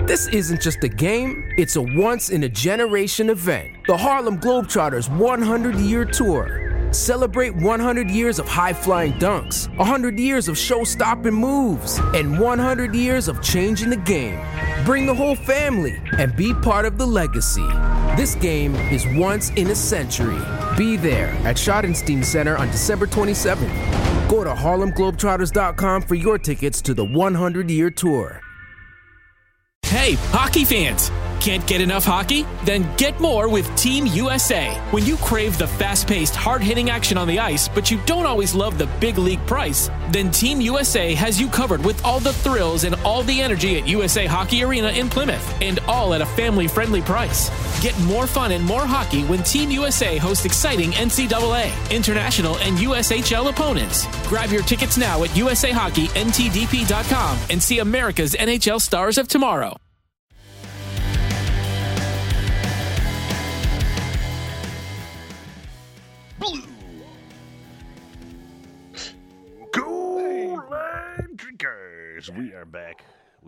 This isn't just a game, it's a once-in-a-generation event. The Harlem Globetrotters 100-year tour. Celebrate 100 years of high-flying dunks, 100 years of show-stopping moves, and 100 years of changing the game. Bring the whole family and be part of the legacy. This game is once in a century. Be there at Schottenstein Center on December 27th. Go to HarlemGlobetrotters.com for your tickets to the 100-year tour. Hey, hockey fans! Can't get enough hockey? Then get more with Team USA. When you crave the fast-paced, hard-hitting action on the ice, but you don't always love the big league price, then Team USA has you covered with all the thrills and all the energy at USA Hockey Arena in Plymouth, and all at a family-friendly price. Get more fun and more hockey when Team USA hosts exciting NCAA, international, and USHL opponents. Grab your tickets now at USAHockeyNTDP.com and see America's NHL stars of tomorrow. Blue Gold Line Drinkers. We are back.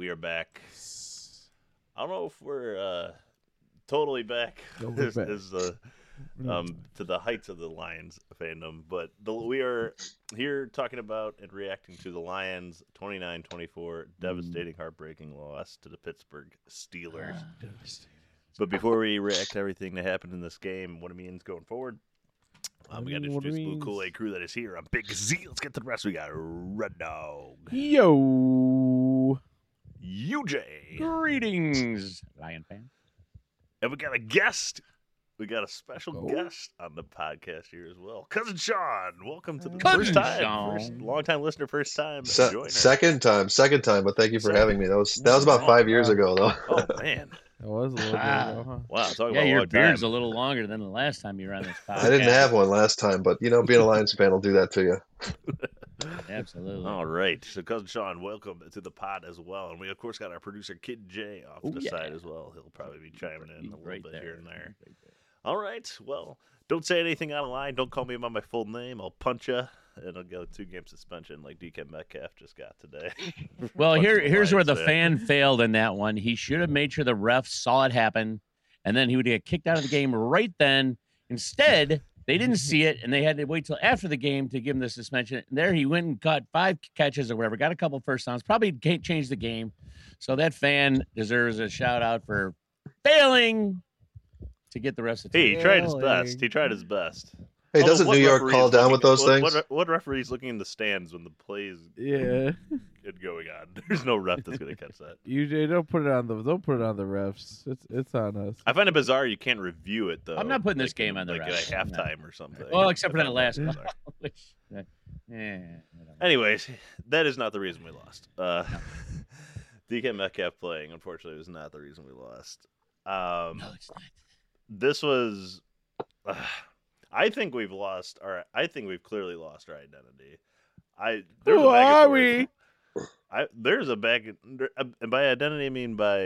I don't know if we're totally back. This is to the heights of the Lions fandom, but we are here talking about and reacting to the Lions' 29-24 devastating, heartbreaking loss to the Pittsburgh Steelers. But before we react to everything that happened in this game, what it means going forward, we got to introduce the Blue Kool-Aid crew that is here. I'm Big Z. Let's get to the rest. We got Red Dog. Yo. UJ. Greetings, Lion fan. And we got a guest. We got a special guest on the podcast here as well. Cousin Sean. Welcome to the first time. Long-time listener, first time. Second time, but thank you for having me. That was about 5 years ago, though. Oh, man. It was a little bit ago, huh? Wow, talking yeah, about your beard's a little longer than the last time you were on this podcast. I didn't have one last time, but, being a Lions fan will do that to you. Absolutely. All right. So, Cousin Sean, welcome to the pod as well. And we, of course, got our producer, Kid J, off the side as well. He'll probably be chiming in a little bit here and there. All right. Well, don't say anything out of line. Don't call me by my full name. I'll punch you. And I'll go 2-game suspension like DK Metcalf just got today. Well, here's where the fan failed in that one. He should have made sure the refs saw it happen, and then he would get kicked out of the game right then. Instead, they didn't see it, and they had to wait till after the game to give him the suspension. And there he went and caught 5 catches or whatever, got a couple first downs, probably changed the game. So that fan deserves a shout-out for failing to get the rest of the team. He tried his best. Hey, doesn't New York call down with those things? What referee's looking in the stands when the plays Yeah. get going on? There's no ref that's going to catch that. UJ, don't put it on the refs. It's on us. I find it bizarre you can't review it though. I'm not putting this game on the refs. refs. At halftime or something. Well, except for that last one. Anyways, that is not the reason we lost. DK Metcalf playing, unfortunately, was not the reason we lost. No, it's not. This was. I think we've clearly lost our identity. Who are we? There's a back, and by identity I mean by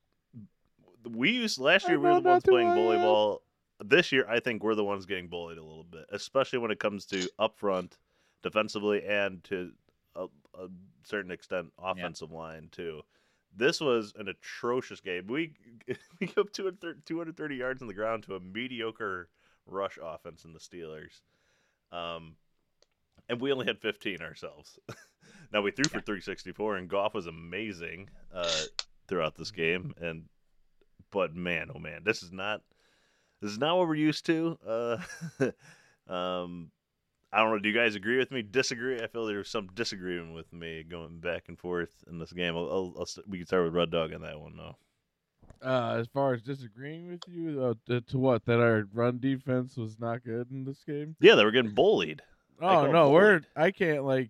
last year we were the ones playing bully ball. This year I think we're the ones getting bullied a little bit, especially when it comes to up front, defensively, and to a certain extent offensive line too. This was an atrocious game. We go up 230 yards on the ground to a mediocre rush offense in the Steelers. And we only had 15 ourselves. Now we threw for 364 and Goff was amazing throughout this game. But man, oh man, this is not what we're used to. I don't know. Do you guys agree with me? Disagree? I feel there's some disagreement with me going back and forth in this game. We can start with Red Dog on that one, though. As far as disagreeing with you, to what? That our run defense was not good in this game? Yeah, they were getting bullied. Oh, no, I can't, the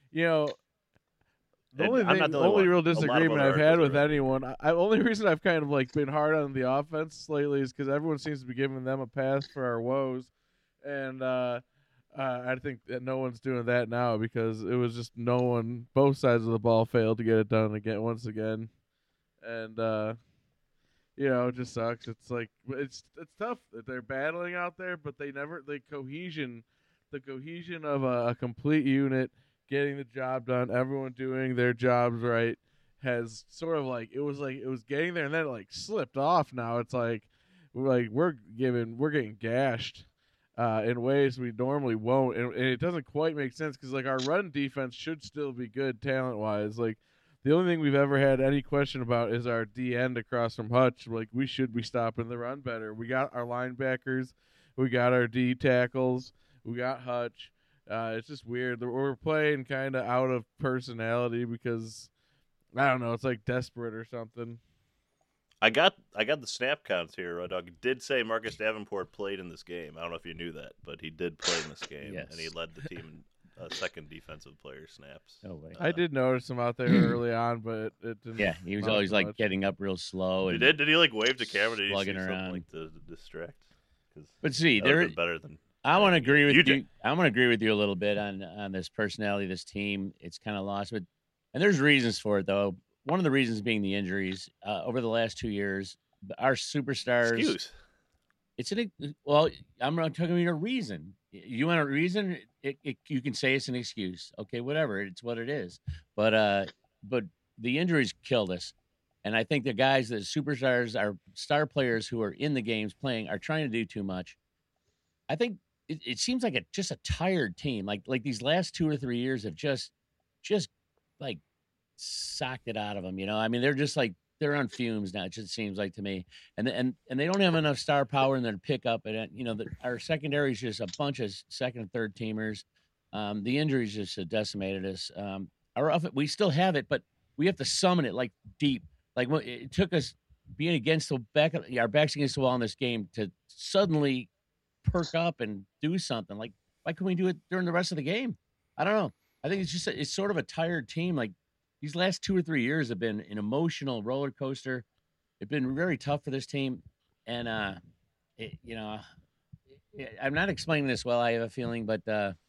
only real disagreement I've had with anyone, the only reason I've kind of, been hard on the offense lately is because everyone seems to be giving them a pass for our woes, and I think that no one's doing that now because it was just both sides of the ball failed to get it done once again, and, it just sucks. It's it's tough that they're battling out there, but the cohesion of a complete unit, getting the job done, everyone doing their jobs right, has sort of like it was getting there and then it like slipped off. Now it's like we're getting gashed in ways we normally won't, and it doesn't quite make sense because like our run defense should still be good talent wise. Like the only thing we've ever had any question about is our D end across from Hutch. Like we should be stopping the run better. We got our linebackers, we got our D tackles, we got Hutch. It's just weird. We're playing kind of out of personality because I don't know. It's like desperate or something. I got the snap counts here. Road Dogg did say Marcus Davenport played in this game. I don't know if you knew that, but he did play in this game, Yes. and he led the team in second defensive player snaps. No way. I did notice him out there early on, but it didn't. Yeah, he was not always so like much. getting up real slow. And Did he like wave to camera? Did he slugging see something around. like to distract? 'Cause But see, that would've there been better than. I want to agree with You you. did. I want to agree with you a little bit on this personality of this team. It's kind of lost, and there's reasons for it though. One of the reasons being the injuries over the last 2 years. Our superstars. Excuse. It's I'm not talking about a reason. You want a reason? You can say it's an excuse. Okay, whatever. It's what it is. But the injuries killed us, and I think the guys, the superstars, our star players who are in the games playing, are trying to do too much. I think it seems like just a tired team. Like these last 2 or 3 years have just like socked it out of them. You know, I mean, they're just like they're on fumes now. It just seems like to me, and they don't have enough star power in their pickup. And you know, our secondary is just a bunch of second and third teamers. The injuries just decimated us. We still have it, but we have to summon it like deep. Like it took us being against our backs against the wall in this game to suddenly perk up and do something. Like why couldn't we do it during the rest of the game? I don't know. I think it's sort of a tired team. Like these last 2 or 3 years have been an emotional roller coaster. It's been very tough for this team, and I'm not explaining this well. I have a feeling, but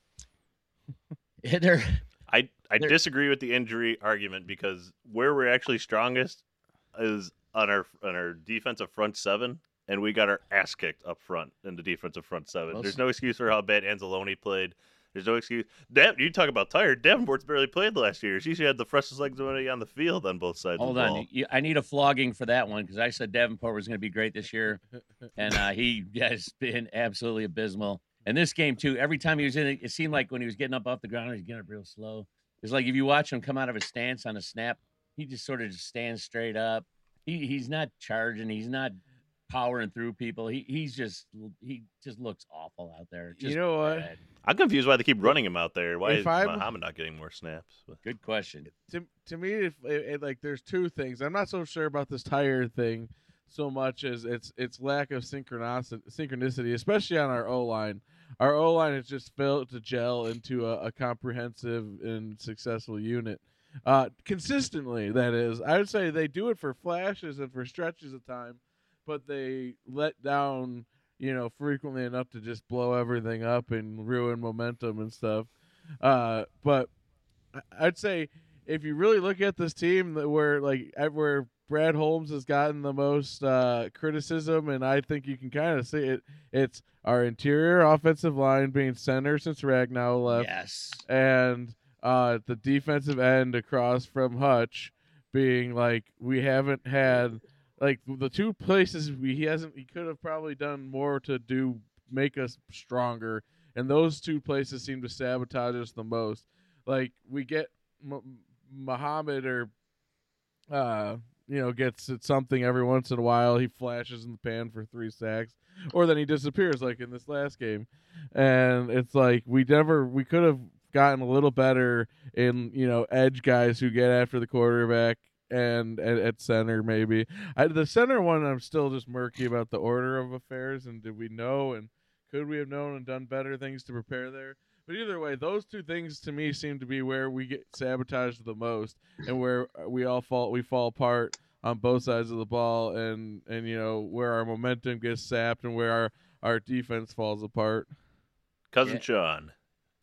I disagree with the injury argument because where we're actually strongest is on our defensive front seven. And we got our ass kicked up front in the defensive front seven. There's no excuse for how bad Anzalone played. There's no excuse. You talk about tired. Davenport's barely played last year. She had the freshest legs of anybody on the field on both sides of the ball. Hold on. I need a flogging for that one because I said Davenport was going to be great this year. And he has been absolutely abysmal. And this game, too, every time he was in it, it seemed like when he was getting up off the ground, he was getting up real slow. It's like if you watch him come out of his stance on a snap, he just sort of just stands straight up. He's not charging. He's not powering through people. He just looks awful out there. Just you know what? bad. I'm confused why they keep running him out there. Why is Muhammad not getting more snaps? Good question. To me, like there's two things. I'm not so sure about this tired thing so much as it's lack of synchronicity, especially on our O-line. Our O-line has just failed to gel into a comprehensive and successful unit. Consistently, that is. I would say they do it for flashes and for stretches of time, but they let down, frequently enough to just blow everything up and ruin momentum and stuff. But I'd say if you really look at this team, where Brad Holmes has gotten the most criticism, and I think you can kind of see it, it's our interior offensive line being center since Ragnow left. Yes. And the defensive end across from Hutch being like we haven't had – like the two places he could have probably done more to make us stronger, and those two places seem to sabotage us the most. Like we get Muhammad or gets something every once in a while. He flashes in the pan for 3 sacks, or then he disappears like in this last game, and it's like we could have gotten a little better in edge guys who get after the quarterback. And at center, maybe. The center one, I'm still just murky about the order of affairs, and did we know, and could we have known and done better things to prepare there? But either way, those two things to me seem to be where we get sabotaged the most, and where we fall apart on both sides of the ball, and where our momentum gets sapped, and where our defense falls apart. Cousin Sean.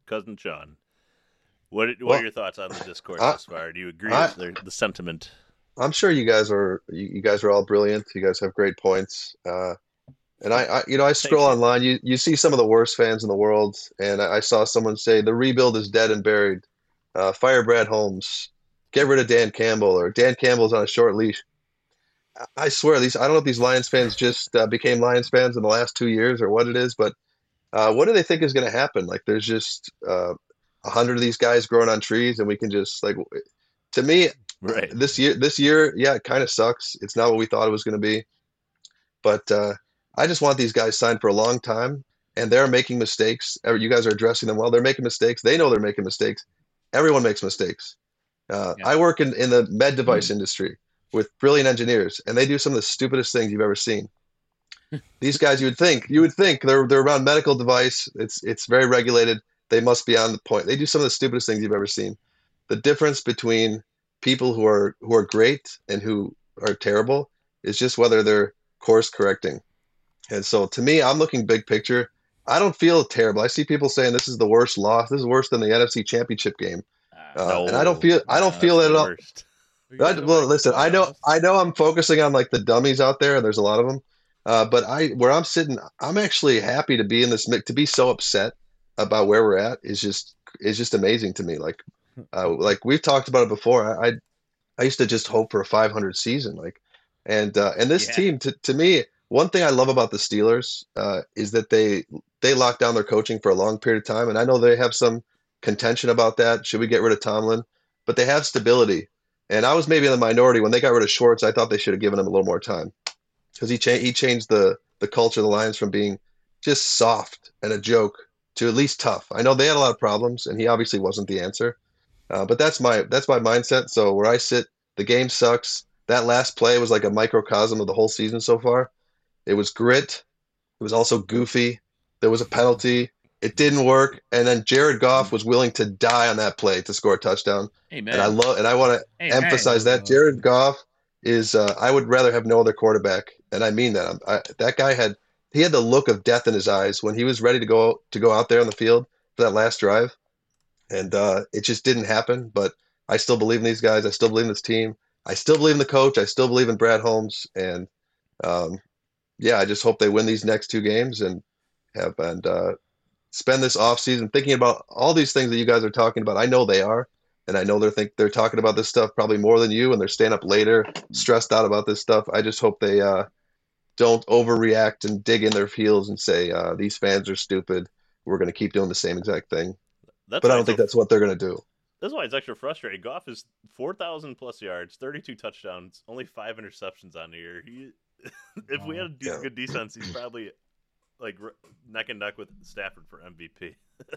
What are your thoughts on the discourse thus far? Do you agree with the sentiment? I'm sure you guys are all brilliant. You guys have great points. And I scroll online. You see some of the worst fans in the world, and I saw someone say the rebuild is dead and buried. Fire Brad Holmes. get rid of Dan Campbell, or Dan Campbell's on a short leash. I swear, I don't know if these Lions fans just became Lions fans in the last 2 years or what it is, but what do they think is going to happen? Like, there's just 100 of these guys growing on trees, and we can just like. To me, right. This year, yeah, it kind of sucks. It's not what we thought it was going to be, but I just want these guys signed for a long time, and they're making mistakes. You guys are addressing them well. They're making mistakes. They know they're making mistakes. Everyone makes mistakes. I work in the med device industry with brilliant engineers, and they do some of the stupidest things you've ever seen. These guys, you would think they're around medical device. It's very regulated. They must be on the point. They do some of the stupidest things you've ever seen. The difference between people who are great and who are terrible is just whether they're course correcting. And so to me, I'm looking big picture. I don't feel terrible. I see people saying this is the worst loss. This is worse than the NFC Championship game. And I don't feel that at all. Well, listen, I know I'm focusing on like the dummies out there, and there's a lot of them. But where I'm sitting, I'm actually happy to be in this mix. To be so upset about where we're at is just amazing to me. Like we've talked about it before. I used to just hope for a 500 season. And this team, to me, one thing I love about the Steelers is that they lock down their coaching for a long period of time. And I know they have some contention about that. Should we get rid of Tomlin? But they have stability. And I was maybe in the minority when they got rid of Schwartz. I thought they should have given him a little more time because he changed the culture of the Lions from being just soft and a joke to at least tough. I know they had a lot of problems, and he obviously wasn't the answer. But that's my mindset. So where I sit, the game sucks. That last play was like a microcosm of the whole season so far. It was grit. It was also goofy. There was a penalty. It didn't work. And then Jared Goff was willing to die on that play to score a touchdown. Amen. And I want to emphasize that Jared Goff is, I would rather have no other quarterback. And I mean that. That guy had the look of death in his eyes when he was ready to go out there on the field for that last drive. And it just didn't happen. But I still believe in these guys. I still believe in this team. I still believe in the coach. I still believe in Brad Holmes. And I just hope they win these next 2 games and spend this offseason thinking about all these things that you guys are talking about. I know they are. And I know they're talking about this stuff probably more than you, and they're staying up later, stressed out about this stuff. I just hope they don't overreact and dig in their heels and say, these fans are stupid. We're going to keep doing the same exact thing. But I don't think that's what they're going to do. That's why it's extra frustrating. Goff is 4,000 plus yards, 32 touchdowns, only 5 interceptions on the year. If we had a good defense, he's probably like neck and neck with Stafford for MVP.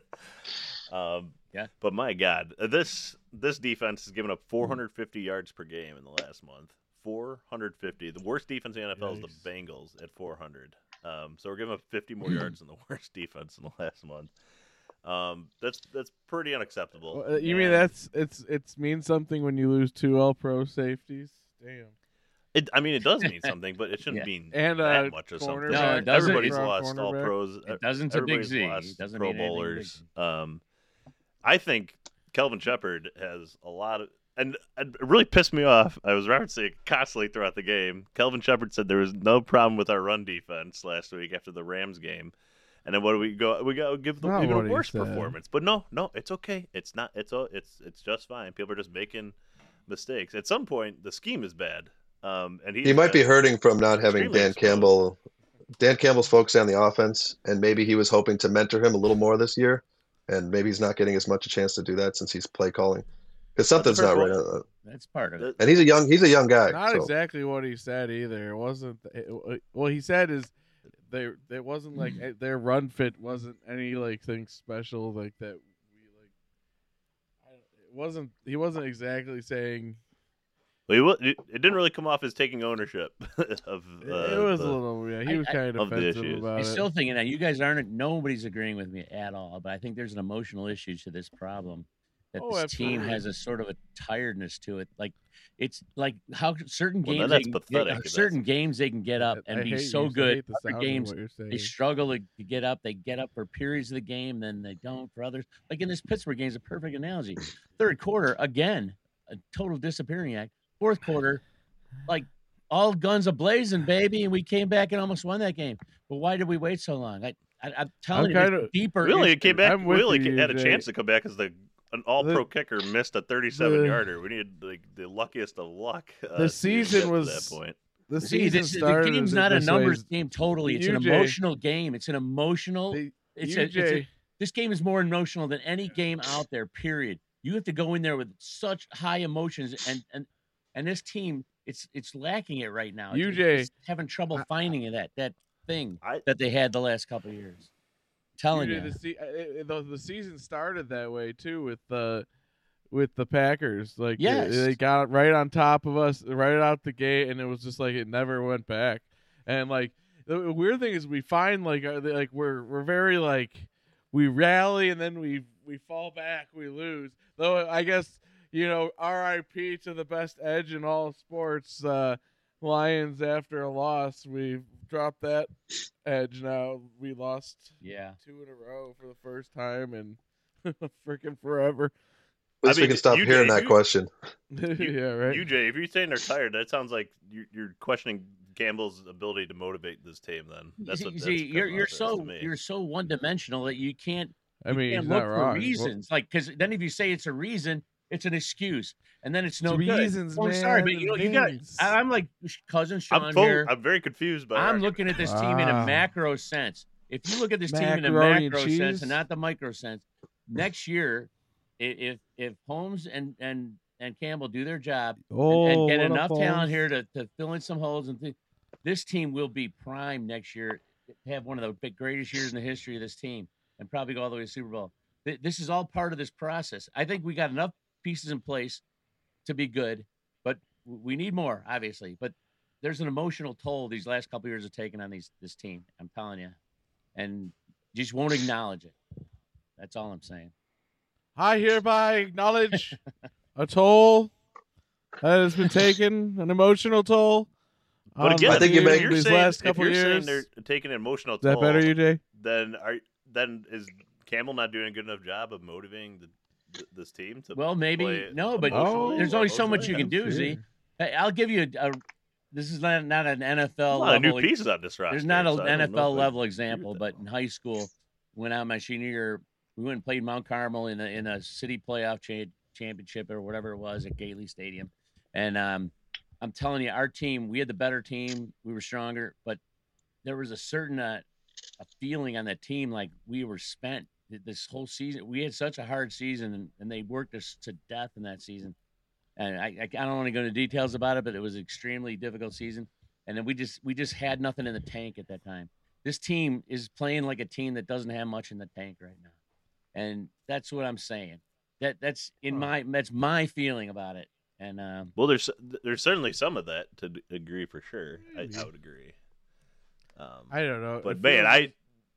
But my God, this defense has given up 450 yards per game in the last month. 450. The worst defense in the NFL is the Bengals at 400. So we're giving up 50 more yards than the worst defense in the last month. That's pretty unacceptable. You mean it means something when you lose 2 All-Pro safeties? Damn. It does mean something, but it shouldn't mean that much of something. No, it doesn't. Everybody's lost All-Pros. It doesn't to Big Z. Lost it doesn't Pro mean Bowlers. I think Kelvin Shepherd has a lot of, and it really pissed me off. I was referencing it constantly throughout the game. Kelvin Shepherd said there was no problem with our run defense last week after the Rams game. And then what do we go? We got to give them even a worse performance. But no, it's okay. It's not. It's just fine. People are just making mistakes. At some point, the scheme is bad. And he might be hurting from not having Dan Campbell. Dan Campbell's focusing on the offense, and maybe he was hoping to mentor him a little more this year, and maybe he's not getting as much a chance to do that since he's play calling. Because something's not right. That's part of it. And he's a young guy. Not exactly what he said either. It wasn't. What he said is, it wasn't like their run fit wasn't any like thing special like that. It wasn't. He wasn't exactly saying. It didn't really come off as taking ownership of. It was a little. Yeah, he was kind of defensive about it. I'm still thinking that you guys aren't. Nobody's agreeing with me at all. But I think there's an emotional issue to this problem. That this team has a sort of a tiredness to it. Like it's like how certain games, games they can get up and be so good. Other games they struggle to get up. They get up for periods of the game, then they don't for others. Like in this Pittsburgh game is a perfect analogy. Third quarter again, a total disappearing act. Fourth quarter, like all guns a-blazing, baby, and we came back and almost won that game. But why did we wait so long? I'm telling you, deeper. Really, it came back. Really, had a chance to come back as the an all-pro kicker missed a 37-yarder. We needed like the luckiest of luck. The season was to that point. The season started. The game's not a numbers game totally. It's an emotional game. It's an emotional. This game is more emotional than any game out there. Period. You have to go in there with such high emotions, and this team, it's lacking it right now. It's having trouble finding that thing that they had the last couple of years. Telling you, the season started that way too with the Packers. Like they got right on top of us right out the gate, and it was just like it never went back. And like the weird thing is we find like we're very like we rally and then we fall back, we lose. Though I guess R.I.P. to the best edge in all sports, Lions after a loss. We've dropped that edge now. We lost 2 in a row for the first time in freaking forever. At least we can stop hearing that question. Yeah, right. UJ, if you're saying they're tired, that sounds like you're questioning Campbell's ability to motivate this team. Then that's what you're so one dimensional that you can't. I mean, can't look for reasons. Because then if you say it's a reason, it's an excuse, and then it's no good. Reasons, man. Sorry, but you got. I'm like cousin Sean here. I'm very confused by. I'm looking at this team in a macro sense. If you look at this team in a macro sense and not the micro sense, next year, if Holmes and Campbell do their job and get enough talent here to fill in some holes and this team will be prime next year to have one of the greatest years in the history of this team and probably go all the way to the Super Bowl. This is all part of this process. I think we got enough pieces in place to be good, but we need more, obviously. But there's an emotional toll these last couple of years have taken on this team. I'm telling you, and just won't acknowledge it. That's all I'm saying. I hereby acknowledge a toll that has been taken, an emotional toll. But again, I think if you're saying they're taking an emotional toll, is that better, UJ? Then is Campbell not doing a good enough job of motivating this team to? Well, maybe no, but there's only so much you can do. Z, I'll give you a. This is not an NFL level. A lot of new pieces on this roster. There's not an NFL level example, but in high school, when I was my senior year, we went and played Mount Carmel in a city playoff championship or whatever it was at Gately Stadium, and I'm telling you, our team, we had the better team, we were stronger, but there was a certain a feeling on that team like we were spent this whole season. We had such a hard season, and they worked us to death in that season. And I don't want to go into details about it, but it was an extremely difficult season. And then we just had nothing in the tank at that time. This team is playing like a team that doesn't have much in the tank right now. And that's what I'm saying. That's my feeling about it. And well, there's certainly some of that to agree for sure. I would agree. I don't know, but man,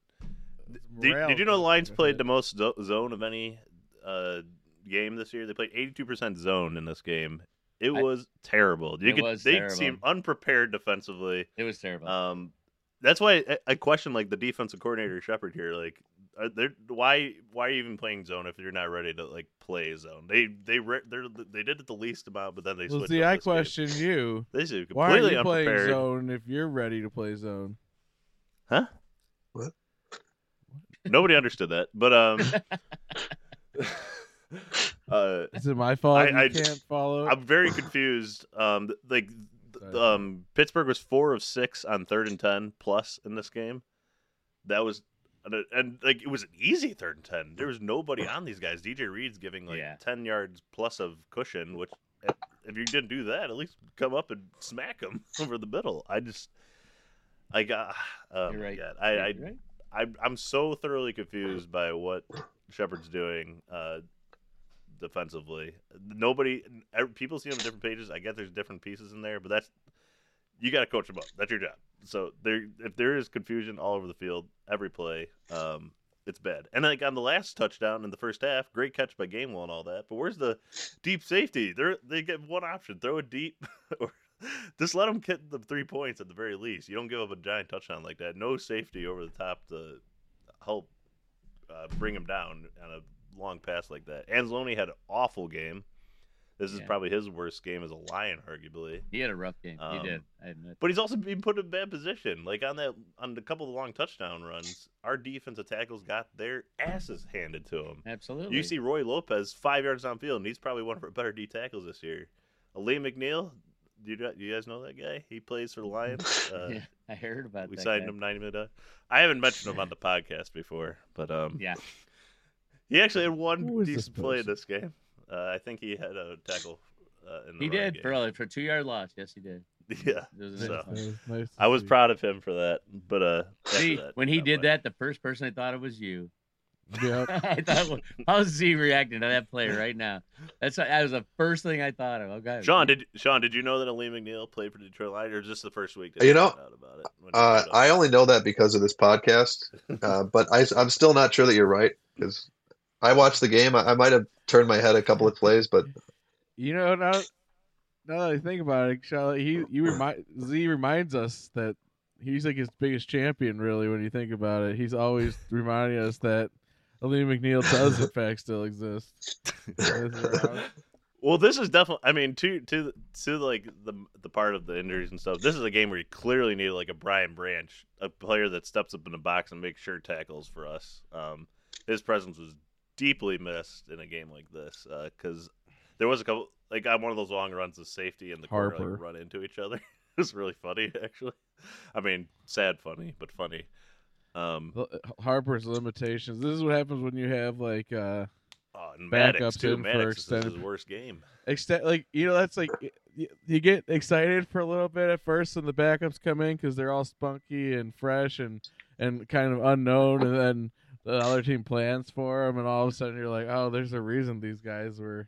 did you know the Lions played the most zone of any game this year? They played 82% zone in this game. It was terrible. They seemed unprepared defensively. It was terrible. That's why I question like the defensive coordinator Shepard here. Like, why are you even playing zone if you're not ready to like play zone? They did it the least amount, but then they switched. See, I question you. This is completely why are you unprepared. playing zone if you're ready to play zone? Huh? What? Nobody understood that, but is it my fault? I can't follow. I'm very confused. Pittsburgh was 4 of 6 on 3rd and 10 plus in this game. That was, and like it was an easy 3rd and 10. There was nobody on these guys. DJ Reed's giving 10 yards plus of cushion, which if you didn't do that, at least come up and smack them over the middle. You're right. I'm so thoroughly confused by what Shepard's doing defensively. People see on different pages. I get there's different pieces in there, but you got to coach them up. That's your job. So if there is confusion all over the field, every play, it's bad. And like on the last touchdown in the first half, great catch by Gainwell and all that. But where's the deep safety? They get one option: throw it deep, or just let them get the 3 points at the very least. You don't give up a giant touchdown like that. No safety over the top to help bring him down on a long pass like that. Anzalone had an awful game. This is probably his worst game as a Lion, arguably. He had a rough game. He did. I admit. But he's also been put in a bad position. Like on a couple of long touchdown runs, our defensive tackles got their asses handed to them. Absolutely. You see Roy Lopez 5 yards downfield, and he's probably one of our better D tackles this year. Lee McNeil, do you guys know that guy? He plays for the Lions. Yeah, I heard about that. We signed him 90 minutes. I haven't mentioned him on the podcast before, but yeah, he actually had one decent play in this game. I think he had a tackle. He did for 2 yard loss. Yes, he did. Yeah, nice I was proud of him for that. But see, when he did that, the first person I thought it was you. Yeah, I thought, how's Z reacting to that play right now? That was the first thing I thought of. Okay, Sean, did you know that Lee McNeil played for the Detroit Lions, or is this the first week that you know? Found out about it? I only know that because of this podcast, but I'm still not sure that you're right because I watched the game. I might have turned my head a couple of plays, but now that I think about it, Charlotte, Z reminds us that he's like his biggest champion. Really, when you think about it, he's always reminding us that Lee McNeil does in fact still exist. Well, this is definitely. I mean, to like the part of the injuries and stuff. This is a game where you clearly need like a Brian Branch, a player that steps up in the box and makes sure tackles for us. His presence was deeply missed in a game like this because there was a couple like on one of those long runs of safety and the corner like, run into each other. It was really funny, actually. I mean, sad funny, but funny. Harper's limitations. This is what happens when you have like and backups too. in Maddox for extended. is his worst game. Like that's like you get excited for a little bit at first, and the backups come in because they're all spunky and fresh and kind of unknown, and then the other team plans for them, and all of a sudden you're like, oh, there's a reason these guys were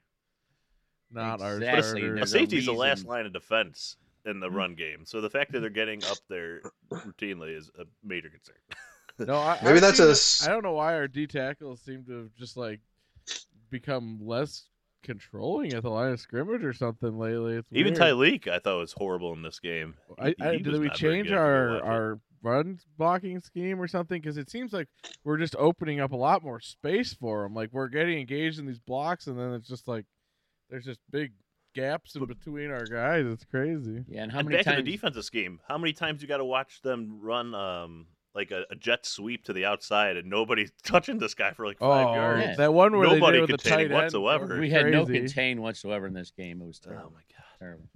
not our starters. A safety's the last line of defense in the run game, so the fact that they're getting up there routinely is a major concern. No, I don't know why our D tackles seem to have just like become less controlling at the line of scrimmage or something lately. It's even weird. Tyleek, I thought was horrible in this game. Did we change our run blocking scheme or something? Because it seems like we're just opening up a lot more space for them. Like we're getting engaged in these blocks, and then it's just like there's just big gaps in between our guys. It's crazy. Yeah, and how many times to the defensive scheme? How many times you got to watch them run like a jet sweep to the outside and nobody's touching this guy for like 5 yards? Yeah. That one where nobody they did with the tight end whatsoever. We had no contain whatsoever in this game. It was terrible. Oh my god, terrible.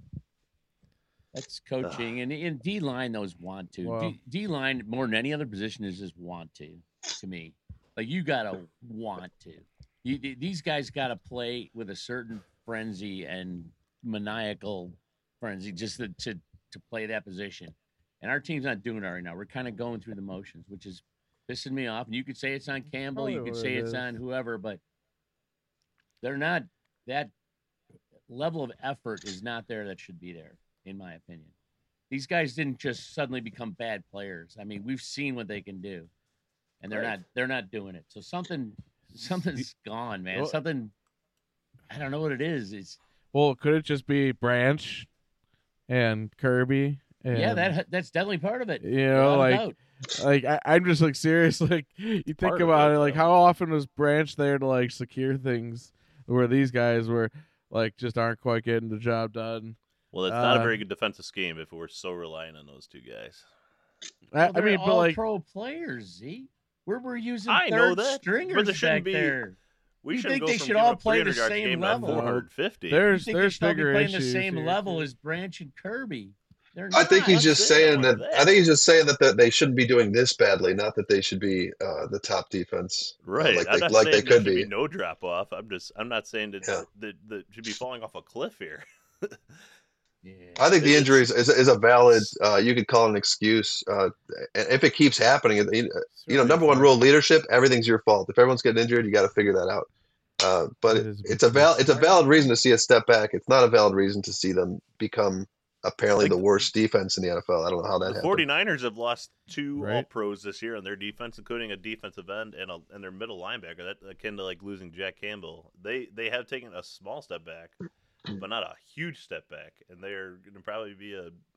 That's coaching, and D line those want to. Wow. D line more than any other position is just want to me. Like you gotta want to. These guys gotta play with a certain frenzy and maniacal frenzy just to play that position. And our team's not doing that right now. We're kind of going through the motions, which is pissing me off. And you could say it's on Campbell, you could say it's on whoever, but they're not. That level of effort is not there that should be there, in my opinion. These guys didn't just suddenly become bad players. I mean, we've seen what they can do, and they're not doing it. So something's gone, man. Something. I don't know what it is. Could it just be Branch and Kirby? And, yeah, that's definitely part of it. You know, I'm just like serious. Like you think about it, like how often was Branch there to like secure things where these guys were like just aren't quite getting the job done. Well, it's not a very good defensive scheme if we're so reliant on those two guys. I mean, but like pro players, Z. We're using third stringers but there shouldn't back there. We you think they should all play the same level? 450. There's bigger issues the same here, level too. as Branch and Kirby. I think he's just saying that. I think he's just saying that they shouldn't be doing this badly, not that they should be the top defense, right? Like they could be. No drop off. I'm not saying that that should be falling off a cliff here. Yeah. I think the injuries is a valid. You could call it an excuse. If it keeps happening, number one rule: leadership. Everything's your fault. If everyone's getting injured, you got to figure that out. But it's a valid reason to see a step back. It's not a valid reason to see them become apparently the worst defense in the NFL. I don't know how that happened. 49ers have lost two All-Pros this year on their defense, including a defensive end and their middle linebacker. That akin to like losing Jack Campbell. They have taken a small step back, but not a huge step back, and they're going to probably be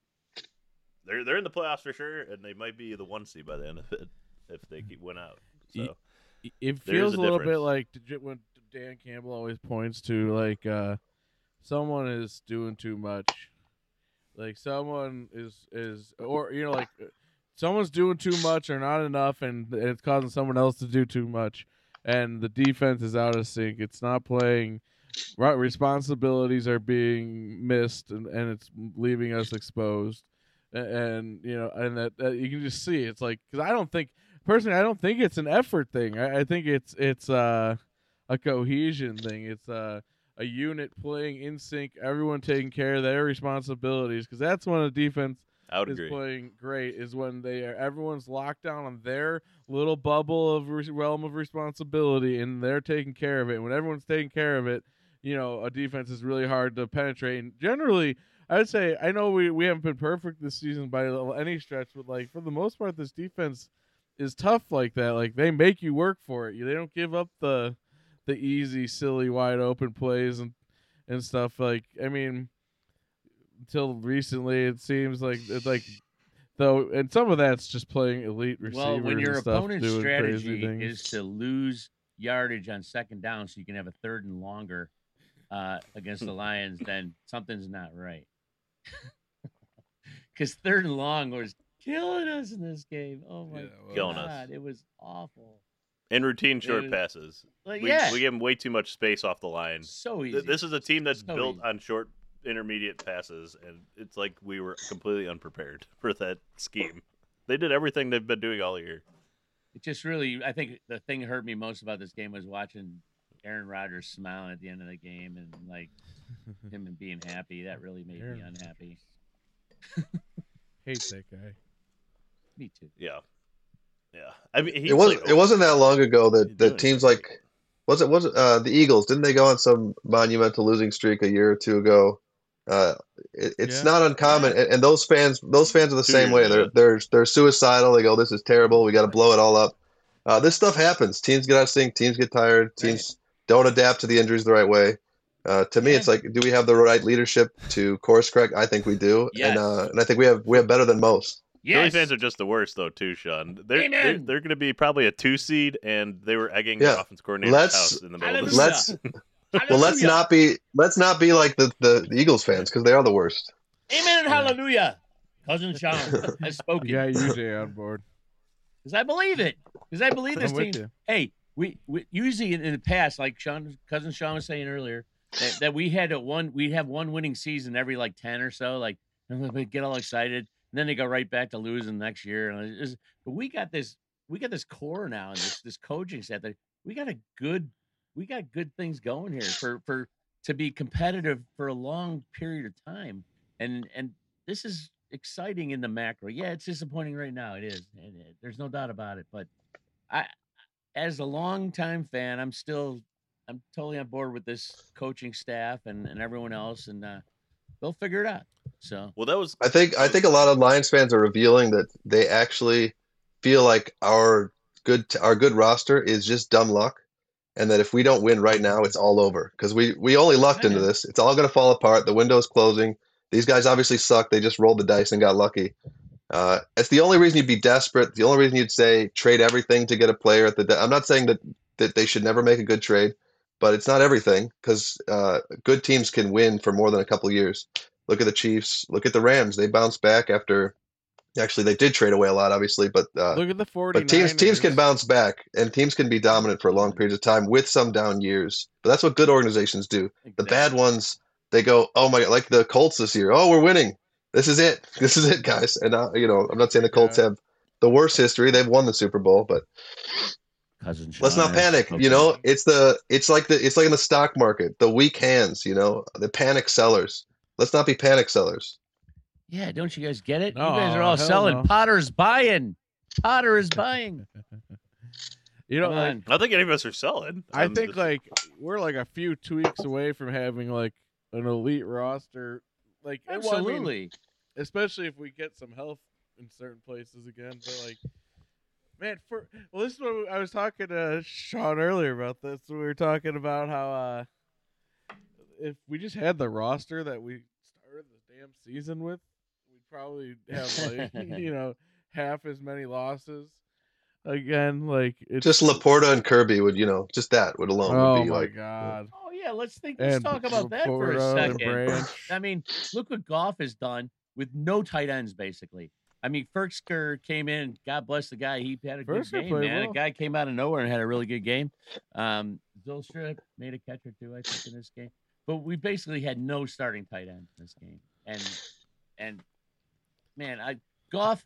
they're in the playoffs for sure, and they might be the 1 seed by the end of it if they win out. So it feels a little bit like when Dan Campbell always points to like someone is doing too much. Like someone is or like someone's doing too much or not enough, and it's causing someone else to do too much, and the defense is out of sync. It's not playing. Responsibilities are being missed, and it's leaving us exposed. And and that you can just see it's like, because I don't think it's an effort thing. I think it's a cohesion thing. It's a unit playing in sync, everyone taking care of their responsibilities, because that's when the defense is playing great, is when everyone's locked down on their little bubble of realm of responsibility, and they're taking care of it. And when everyone's taking care of it, a defense is really hard to penetrate. And generally, I would say, I know we haven't been perfect this season by any stretch, but like for the most part, this defense is tough like that. Like they make you work for it. They don't give up the easy, silly, wide open plays and stuff. Like, I mean, until recently, it seems like it's like though, and some of that's just playing elite receivers. Well, when your and stuff, opponent's doing strategy crazy things. is to lose yardage on second down, so you can have a third and longer against the Lions, then something's not right. Because third and long was killing us in this game. Oh my killing God, us. It was awful. And routine short passes. Like, we give them way too much space off the line. So easy. This is a team that's So built easy. on short, intermediate passes, and it's like we were completely unprepared for that scheme. They did everything they've been doing all year. It just really, I think the thing that hurt me most about this game was watching Aaron Rodgers smiling at the end of the game and like him and being happy. That really made me unhappy. Hate that guy. Me too. Yeah. I mean, it wasn't that long ago that teams like was it the Eagles, didn't they go on some monumental losing streak a year or two ago? It's not uncommon, and those fans are the same way. They're suicidal. They go, "This is terrible. We got to blow it all up." This stuff happens. Teams get out of sync. Teams get tired. Teams don't adapt to the injuries the right way. To me, it's like, do we have the right leadership to course correct? I think we do, and I think we have better than most. Philly fans are just the worst, though, too, Sean. They're going to be probably a 2 seed, and they were egging the offense coordinator's house in the middle of the season. Well, let's not be like the Eagles fans, because they are the worst. Amen and hallelujah. Cousin Sean has spoken. Yeah, you Jay on board. Because I believe it. Because I believe this I'm team. with you. Hey, we usually in the past, like cousin Sean was saying earlier, that we'd have one winning season every like 10 or so, like we get all excited, and then they go right back to losing next year. But we got this core now, and this coaching set that we got good things going here for to be competitive for a long period of time, and this is exciting in the macro. Yeah, it's disappointing right now. It is, and there's no doubt about it. But I, as a longtime fan, I'm totally on board with this coaching staff and everyone else, and they'll figure it out. So, well, I think a lot of Lions fans are revealing that they actually feel like our good roster is just dumb luck, and that if we don't win right now, it's all over, because we only lucked into this. It's all going to fall apart. The window's closing. These guys obviously suck. They just rolled the dice and got lucky. It's the only reason you'd be desperate. The only reason you'd say trade everything to get a player at the. I'm not saying that they should never make a good trade, but it's not everything, because good teams can win for more than a couple years. Look at the Chiefs. Look at the Rams. They bounced back after. Actually, they did trade away a lot, obviously, but look at the 49ers. But teams can bounce back, and teams can be dominant for long periods of time with some down years. But that's what good organizations do. Exactly. The bad ones, they go, "Oh my God!" Like the Colts this year. "Oh, we're winning. This is it. This is it, guys." And I'm not saying the Colts have the worst history. They've won the Super Bowl, but let's not panic. Okay. It's like in the stock market, the weak hands. The panic sellers. Let's not be panic sellers. Yeah, don't you guys get it? No, you guys are all selling. No. Potter's buying. Potter is buying. I don't think any of us are selling. I think we're like a few tweaks away from having like an elite roster. Like, absolutely. Well, I mean, especially if we get some health in certain places again. But man, this is what I was talking to Sean earlier about this. We were talking about how if we just had the roster that we started the damn season with, probably have half as many losses again. Like, it's just Laporta and Kirby would just that would alone would be my God. Oh yeah, let's talk about that for a second. I mean, look what Goff has done with no tight ends, basically. I mean, Firkser came in. God bless the guy. He had a good game, man. Well. A guy came out of nowhere and had a really good game. Zylstra made a catch or two, I think, in this game. But we basically had no starting tight end in this game. And man, Goff,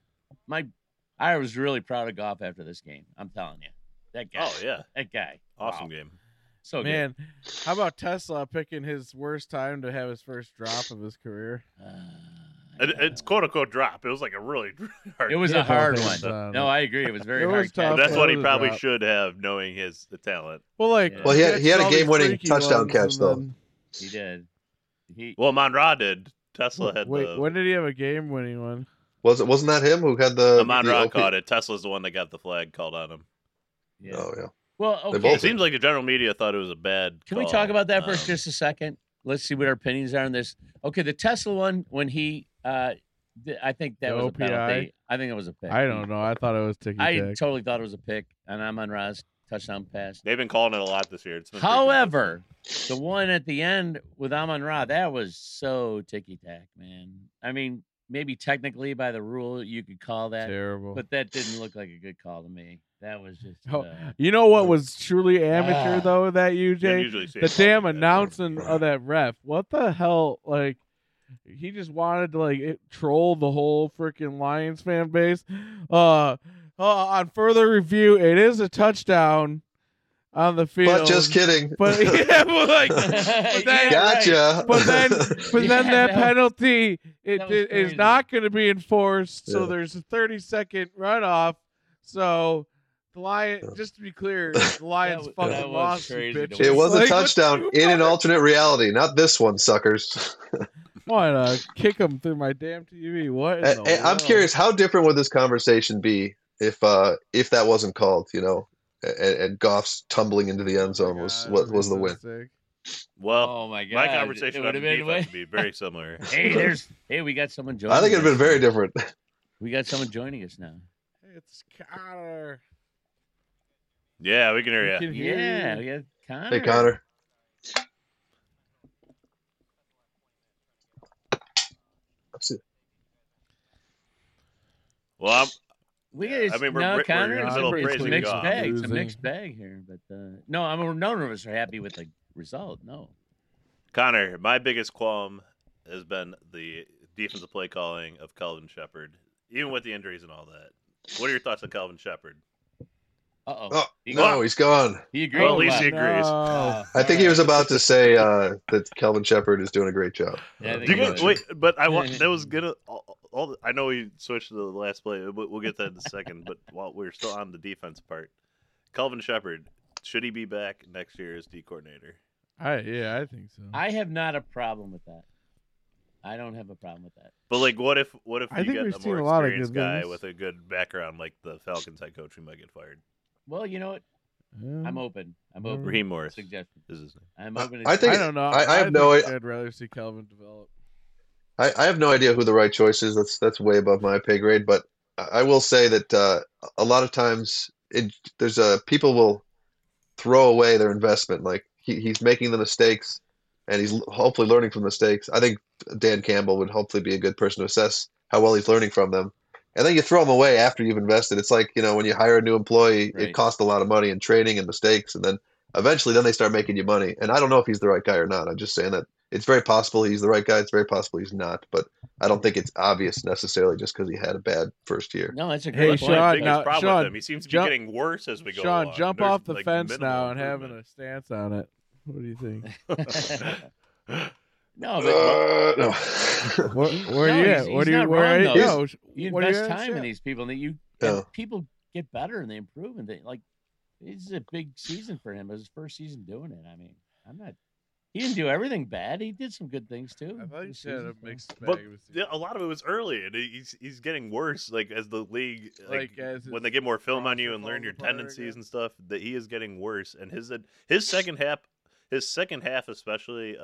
I was really proud of Goff after this game. I'm telling you. That guy. Oh, yeah. That guy. Awesome game. So man, how about Tesla picking his worst time to have his first drop of his career? It's quote unquote drop. It was like a really hard. It was a hard one. No, I agree. It was very hard. Tough. That's what he probably should have, knowing the talent. Well, he had a game-winning touchdown catch though. He did. Well, Amon-Ra did. Tesla had. When did he have a game-winning one? Wasn't that him who had the? Amon-Ra caught it. Tesla's the one that got the flag called on him. Yeah. Oh yeah. Well, okay. It seems like the general media thought it was a bad. Can we talk about that for just a second? Let's see what our opinions are on this. Okay, the Tesla one when he. I think that was a penalty. I think it was a pick. I don't know. I thought it was ticky-tack. I totally thought it was a pick on Amon-Ra's touchdown pass. They've been calling it a lot this year. However, the one at the end with Amon-Ra, that was so ticky-tack, man. I mean, maybe technically by the rule you could call that. Terrible. But that didn't look like a good call to me. That was just... you know what was truly amateur, though, that UJ? The damn announcing of that ref. What the hell? Like... He just wanted to troll the whole freaking Lions fan base. On further review, it is a touchdown on the field. But just kidding. But yeah, gotcha. But then that penalty is not going to be enforced. So there's a 30-second runoff. So the Lions, just to be clear, the Lions fucking lost. It was a touchdown in an alternate reality, not this one, suckers. Want to kick him through my damn TV? What? I'm curious, how different would this conversation be if that wasn't called? And Goff's tumbling into the end zone was the win. Sick. Well, oh my God, my conversation on defense would be very similar. Hey, we got someone joining. I think it'd been very different. We got someone joining us now. It's Connor. Yeah, we can hear you. Yeah, we got Connor. Hey, Connor. Well, we're Connor, in the middle of praising mixed Goff. bag. It's a mixed bag here, but none of us are happy with the result. No, Connor, my biggest qualm has been the defensive play calling of Kelvin Shepherd, even with the injuries and all that. What are your thoughts on Kelvin Shepherd? He's gone. He agreed. Well, at least he agrees. I think he was about to say that Kelvin Shepherd is doing a great job. Yeah, but I want that was gonna. I know we switched to the last play. We'll get that in a second. But while we're still on the defense part, Kelvin Shepherd, should he be back next year as D coordinator? I think so. I have not a problem with that. I don't have a problem with that. But what if you get a more experienced guy things. with a good background, like the Falcons head coach, who might get fired? Well, you know what? I'm open. Raheem Morris. Suggestion. Is his name. I'm open. I don't know. I have no idea. I'd rather see Kelvin develop. I have no idea who the right choice is. That's way above my pay grade. But I will say that a lot of times people will throw away their investment. Like he's making the mistakes, and he's hopefully learning from mistakes. I think Dan Campbell would hopefully be a good person to assess how well he's learning from them. And then you throw them away after you've invested. It's like, when you hire a new employee, It costs a lot of money in training and mistakes. And then eventually they start making you money. And I don't know if he's the right guy or not. I'm just saying that it's very possible he's the right guy. It's very possible he's not. But I don't think it's obvious necessarily just because he had a bad first year. No, that's a great point. Sean, biggest problem with him. He seems to be getting worse as we go along. Sean, jump off the fence now and having a stance on it. What do you think? No, but no. Where are you at? Where are you? You invest time in these people, and people get better and they improve, and this is a big season for him. It was his first season doing it. I mean, he didn't do everything bad. He did some good things too. I thought you said a mixed bag. But a lot of it was early, and he's getting worse. Like as the league, when they get more film on you and learn your tendencies and stuff, that he is getting worse. And his second half, especially.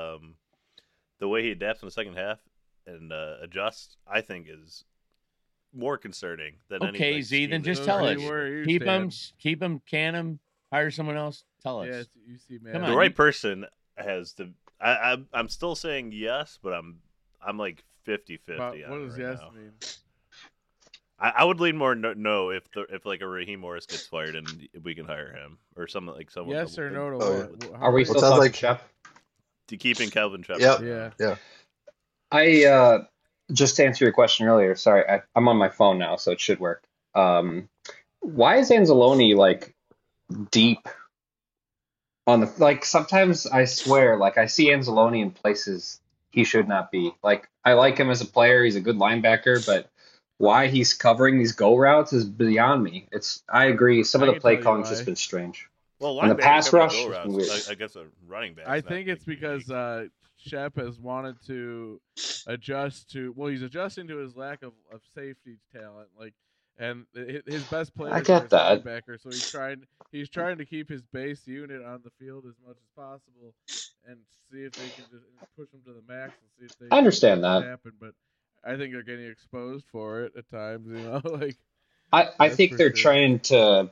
The way he adapts in the second half and adjusts, I think, is more concerning than anything. Okay, Z, then just tell us. Keep him, can him, Hire someone else. Tell us. Yeah, you see, man. Come The on, right person has to. I'm still saying yes, but I'm like 50-50 on What does it right yes now. mean? I would lean more no if like a Raheem Morris gets fired and we can hire him or something like someone. Yes or no to what? Are we still talking Shep? To keeping Kelvin Shep. Yeah. I just to answer your question earlier. Sorry, I'm on my phone now, so it should work. Why is Anzalone like deep on the like? Sometimes I swear, like I see Anzalone in places he should not be. Like I like him as a player; he's a good linebacker, but why he's covering these go routes is beyond me. I agree. Some of the play calling's just been strange. Well, and the pass rush, I guess a running back. I think it's because Shep has wanted to adjust to. Well, he's adjusting to his lack of safety talent. Like, and his best player is his linebacker, so he's trying to keep his base unit on the field as much as possible, and see if they can just push them to the max and see if they. I understand that happen, but I think they're getting exposed for it at times. You know, like I think they're trying to,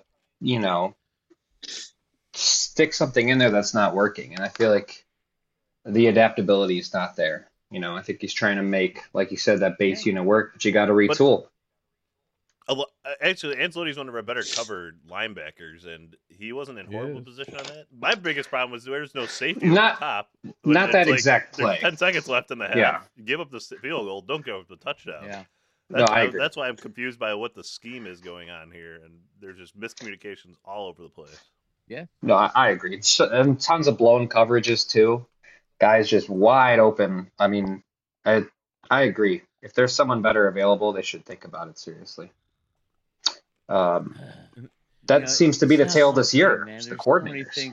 stick something in there that's not working, and I feel like the adaptability is not there. I think he's trying to make, like you said, that base unit work, but you got to retool. Actually, Anceloti's one of our better covered linebackers, and he wasn't in horrible position on that. My biggest problem was there's no safety at the top. Not that exact play. 10 seconds left in the half. Yeah. Give up the field goal. Don't give up the touchdown. Yeah. I agree. That's why I'm confused by what the scheme is going on here, and there's just miscommunications all over the place. Yeah. No, I agree. And tons of blown coverages too. Guys just wide open. I mean, I agree. If there's someone better available, they should think about it seriously. That seems to be the tale this year. It's the coordinators.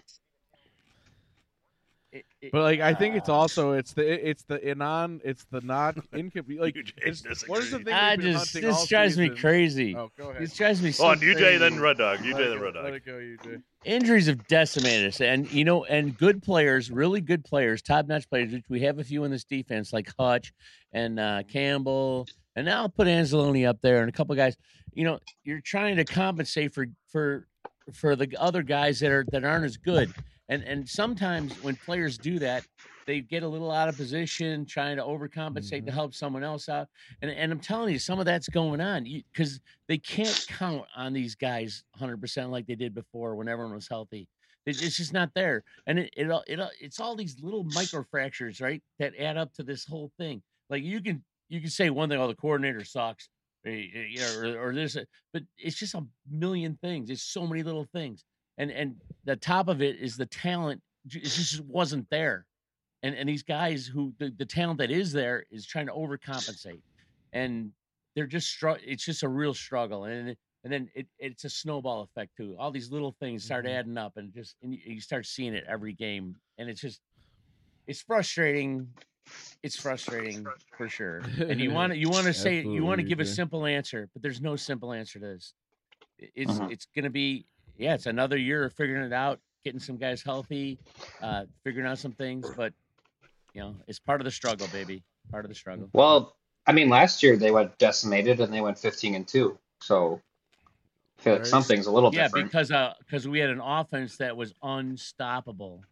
But like, I think it's also not incomplete. Like, what is the thing? This drives me crazy. Oh, go ahead. This drives me so UJ crazy. then Red Dog. UJ then Red Dog. Let it go, UJ. Injuries have decimated us, and good players, really good players, top-notch players, which we have a few in this defense, like Hutch and Campbell, and now I'll put Anzalone up there and a couple of guys. You're trying to compensate for the other guys that aren't as good. And sometimes when players do that, they get a little out of position, trying to overcompensate to help someone else out. And I'm telling you, some of that's going on because they can't count on these guys 100% like they did before when everyone was healthy. It's just not there. And it's all these little micro fractures, right, that add up to this whole thing. Like you can say one thing, the coordinator sucks, or this, but it's just a million things. It's so many little things. And the top of it is the talent. It just wasn't there. And these guys who the talent that is there is trying to overcompensate. And they're just it's just a real struggle. And then it's a snowball effect too. All these little things start adding up and you start seeing it every game. And it's frustrating. It's frustrating for sure. And you want to say, you want to give a simple answer, but there's no simple answer to this. It's going to be, it's another year of figuring it out, getting some guys healthy, figuring out some things, but it's part of the struggle, baby. Part of the struggle. Well, I mean, last year they went decimated and they went 15-2. So I feel like something's a little different. Yeah, because we had an offense that was unstoppable.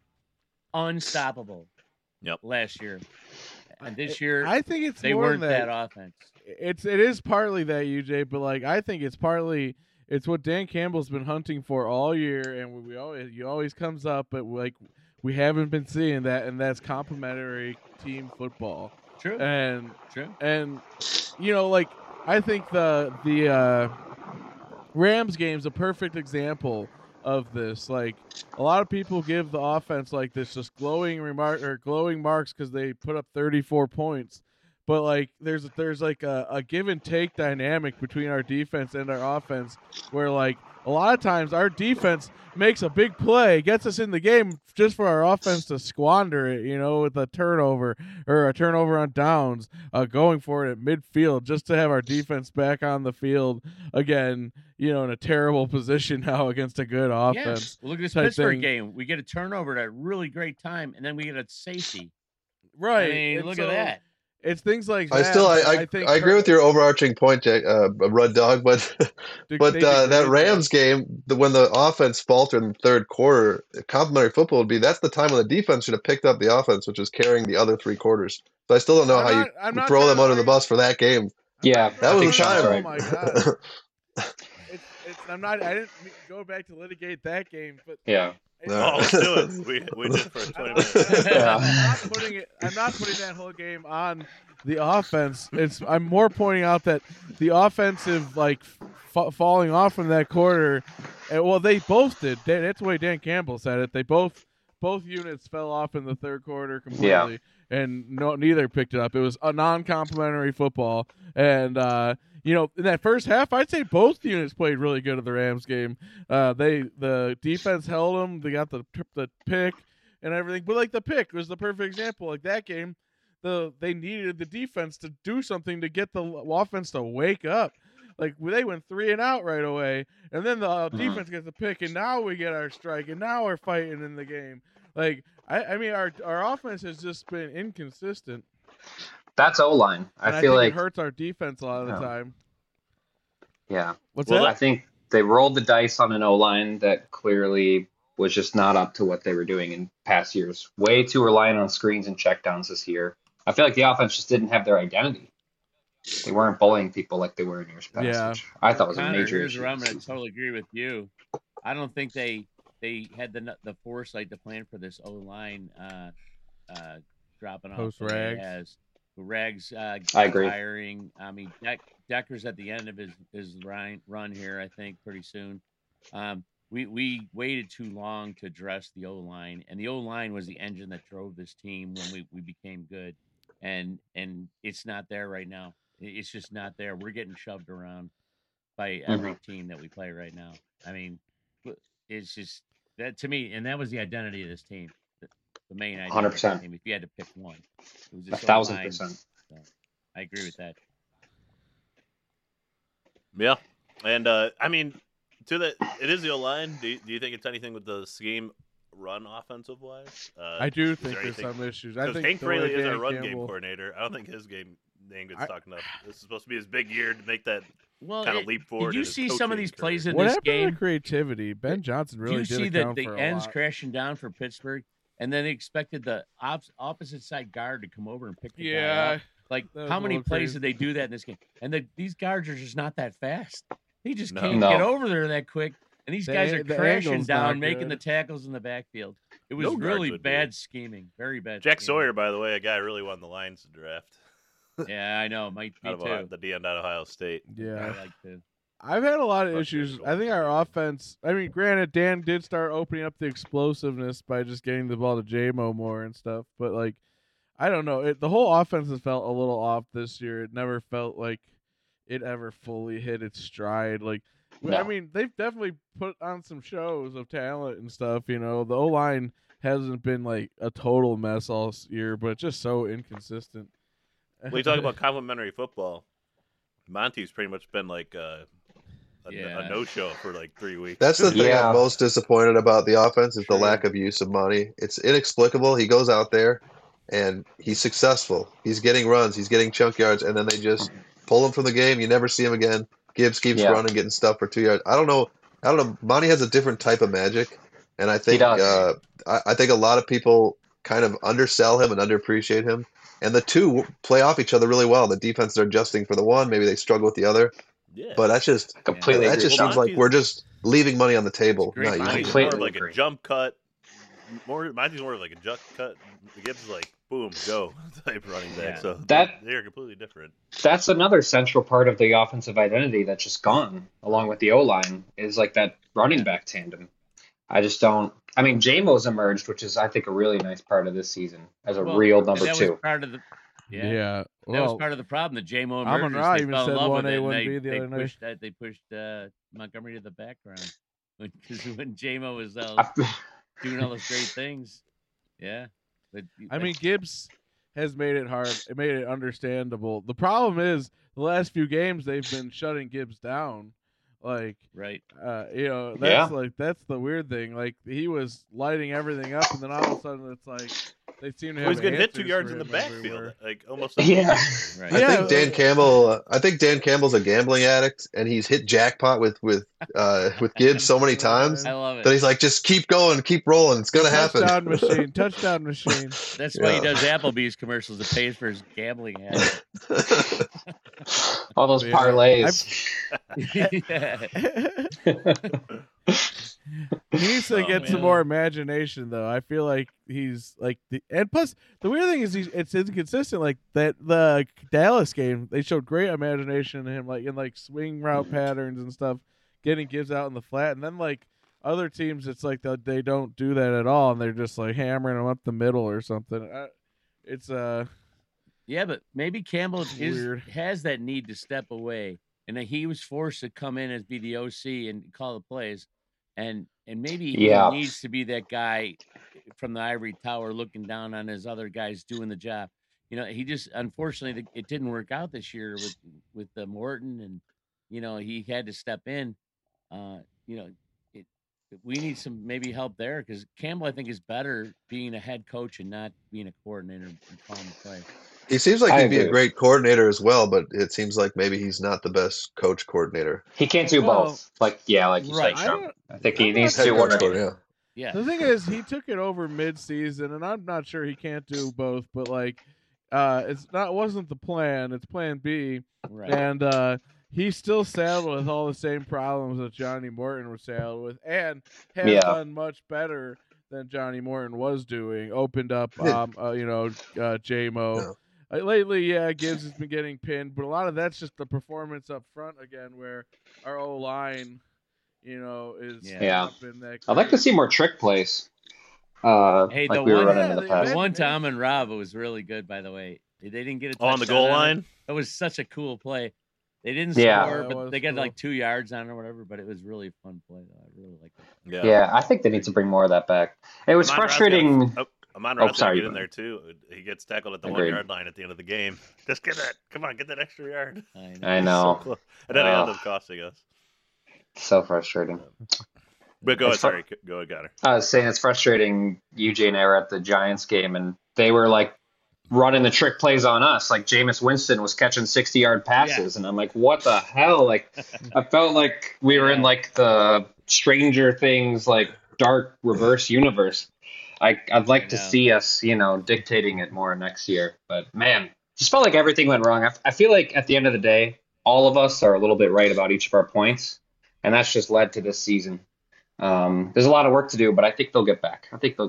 Yep. Last year. And this year, I think they weren't that offense. It is partly that, UJ, but like I think it's partly it's what Dan Campbell's been hunting for all year, and you always comes up, but like we haven't been seeing that, and that's complementary team football. True. And like I think the Rams game's a perfect example of this. Like a lot of people give the offense like this just glowing marks because they put up 34 points. But like there's like a give and take dynamic between our defense and our offense where like a lot of times our defense makes a big play, gets us in the game just for our offense to squander it, with a turnover or a turnover on downs, going for it at midfield just to have our defense back on the field again, in a terrible position now against a good offense. Yeah. Well, look at this Pittsburgh game. We get a turnover at a really great time, and then we get a safety. Right. I mean, look at that. It's things like that. I agree with your overarching point, Rud Dog, but that Rams game, when the offense faltered in the third quarter, complimentary football would be that's the time when the defense should have picked up the offense, which was carrying the other three quarters. So I still don't know how you throw them under the bus for that game. Yeah, that was the time. Oh my god! I didn't go back to litigate that game, but yeah. Let's do it. We did for 20 minutes. I'm not putting that whole game on the offense. I'm more pointing out that the offensive falling off from that quarter. Well, they both did. That's the way Dan Campbell said it. They both units fell off in the third quarter completely, and neither picked it up. It was a non-complimentary football, and in that first half, I'd say both units played really good at the Rams game. The defense held them. They got the pick and everything. But the pick was the perfect example. Like that game, they needed the defense to do something to get the offense to wake up. Like they went 3 and out right away, and then the defense gets the pick, and now we get our strike, and now we're fighting in the game. Like I mean, our offense has just been inconsistent. That's O-line. I feel like it hurts our defense a lot of the time. Yeah. What's that? I think they rolled the dice on an O-line that clearly was just not up to what they were doing in past years. Way too reliant on screens and checkdowns this year. I feel like the offense just didn't have their identity. They weren't bullying people like they were in years past, which I thought was a major issue. I'm going to totally agree with you. I don't think they had the foresight to plan for this O-line dropping off. Post-Rags. Rags I agree. retiring. I mean, Decker's at the end of his run here, I think, pretty soon. We waited too long to address the O-line, and the O-line was the engine that drove this team when we became good, and it's not there right now. It's just not there. We're getting shoved around by every team that we play right now. I mean, it's just that to me, and that was the identity of this team. The main idea. 100%. If you had to pick one, it was 1,000%. So I agree with that. Yeah, and I mean, it is the O-line. Do you think it's anything with the scheme run offensive wise? I do think there's some issues. I think Hank Fraley is our run game coordinator. I don't think his game name gets talked enough. This is supposed to be his big year to make that kind of leap forward. Did you see some of these plays in what this happened game? To creativity. Ben Johnson really did. You see that the ends crashing down for Pittsburgh, and then they expected the opposite side guard to come over and pick the guy up. Like, how many plays did they do that in this game? And these guards are just not that fast. They just can't get over there that quick. And these guys are crashing down, making the tackles in the backfield. It was really bad scheming. Very bad Jack scheming. Sawyer, by the way, a guy really won the Lions draft. Yeah, I know. Might be too. The D end out of Ohio State. Yeah. I've had a lot of issues. I think our offense, I mean, granted, Dan did start opening up the explosiveness by just getting the ball to J-Mo more and stuff. But, like, I don't know. The whole offense has felt a little off this year. It never felt like it ever fully hit its stride. Like, no. I mean, they've definitely put on some shows of talent and stuff. You know, the O-line hasn't been like a total mess all year, but just so inconsistent. When you talk about complimentary football, Monty's pretty much been like a no-show for like 3 weeks. That's the thing I'm most disappointed about the offense is the lack of use of Monty. It's inexplicable. He goes out there and he's successful. He's getting runs. He's getting chunk yards, and then they just pull him from the game. You never see him again. Gibbs keeps running, getting stuff for 2 yards. I don't know. Monty has a different type of magic, and I think I think a lot of people kind of undersell him and underappreciate him. And the two play off each other really well. The defenses are adjusting for the one. Maybe they struggle with the other. Yeah. But that's just completely. That just seems like we're just leaving money on the table. Monty's more like a jump cut. Monty's more like a jump cut. Gibbs is like boom, go type running back. So they're completely different. That's another central part of the offensive identity that's just gone, along with the O-line, is like that running back tandem. I just don't. I mean, J-Mo's emerged, which is, I think, a really nice part of this season as a real number two. Was part of the, that was part of the problem. That J-Mo emerged. Amon-Ra even said 1A, 1B the other night. They pushed Montgomery to the background because when J-Mo was doing all those great things. Yeah. But, I mean, Gibbs has made it hard. It made it understandable. The problem is the last few games they've been shutting Gibbs down. Like, right. That's that's the weird thing. Like, he was lighting everything up, and then all of a sudden it's like they seem to have. He's going to hit 2 yards in the backfield, like almost. Yeah. Right. I think Dan Campbell. I think Dan Campbell's a gambling addict, and he's hit jackpot with Gibbs so many times that he's like, just keep going, keep rolling. It's going to happen. Touchdown machine. That's why he does Applebee's commercials to pay for his gambling habit. All those parlays. He needs to get some more imagination, though. I feel like he's like and plus the weird thing is it's inconsistent. Like that the Dallas game, they showed great imagination in him, like in like swing route patterns and stuff, getting Gibbs out in the flat, and then like other teams, it's like they don't do that at all, and they're just like hammering him up the middle or something. It's yeah, but maybe Campbell has that need to step away, and that he was forced to come in as be the OC and call the plays. And maybe he needs to be that guy from the ivory tower looking down on his other guys doing the job. You know, he just, unfortunately, it didn't work out this year with Morton, and, you know, he had to step in. You know, we need some maybe help there, because Campbell, I think, is better being a head coach and not being a coordinator and calling the play. He seems like he'd be a great coordinator as well, but it seems like maybe he's not the best coach coordinator. He can't do both. Like you said, Sean. I think he needs to do one. Yeah. The thing is, he took it over mid-season, and I'm not sure he can't do both. But like, wasn't the plan. It's Plan B, right? And he's still saddled with all the same problems that Johnny Morton was saddled with, and has done much better than Johnny Morton was doing. Opened up, JMO. Lately, Gibbs has been getting pinned, but a lot of that's just the performance up front again, where our O-line, is not been that great. I'd like to see more trick plays. Hey, like we were running in the past. The one Tom and Rob was really good, by the way. They didn't get a touchdown on the goal line. That was such a cool play. They didn't score, but they got like 2 yards on it or whatever. But it was really a fun play, though. I really liked it. Yeah, I think they need to bring more of that back. It was frustrating. Amon-Ra's got to get in there, too. He gets tackled at the 1 yard line at the end of the game. Just get that. Come on, get that extra yard. I know. So and then it ended up costing us. So frustrating. But go ahead, sorry. Go ahead, Connor. I was saying it's frustrating. UJ and I were at the Giants game, and they were like running the trick plays on us. Like Jameis Winston was catching 60-yard passes, and I'm like, what the hell? Like, I felt like we were in like the Stranger Things, like dark reverse universe. I'd like to see us, dictating it more next year. But, man, just felt like everything went wrong. I feel like at the end of the day, all of us are a little bit right about each of our points, and that's just led to this season. There's a lot of work to do, but I think they'll get back.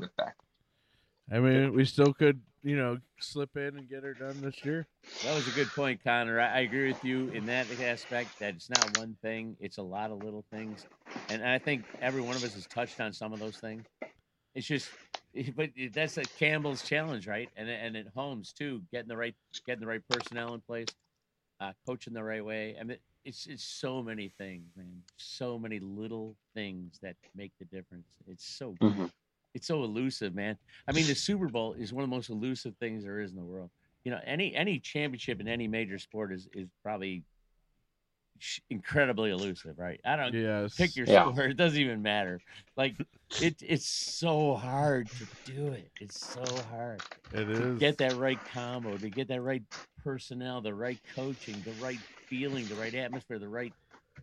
I mean, we still could, slip in and get her done this year. That was a good point, Connor. I agree with you in that aspect, that it's not one thing. It's a lot of little things. And I think every one of us has touched on some of those things. It's just, but that's a Campbell's challenge, right? And at Holmes too, getting the right personnel in place, coaching the right way. I mean, it's so many things, man. So many little things that make the difference. It's so it's so elusive, man. I mean, the Super Bowl is one of the most elusive things there is in the world. Any championship in any major sport is probably incredibly elusive, right? I don't pick your sport. It doesn't even matter. Like it's so hard to do it. It's so hard. It is. To get that right combo, to get that right personnel, the right coaching, the right feeling, the right atmosphere, the right,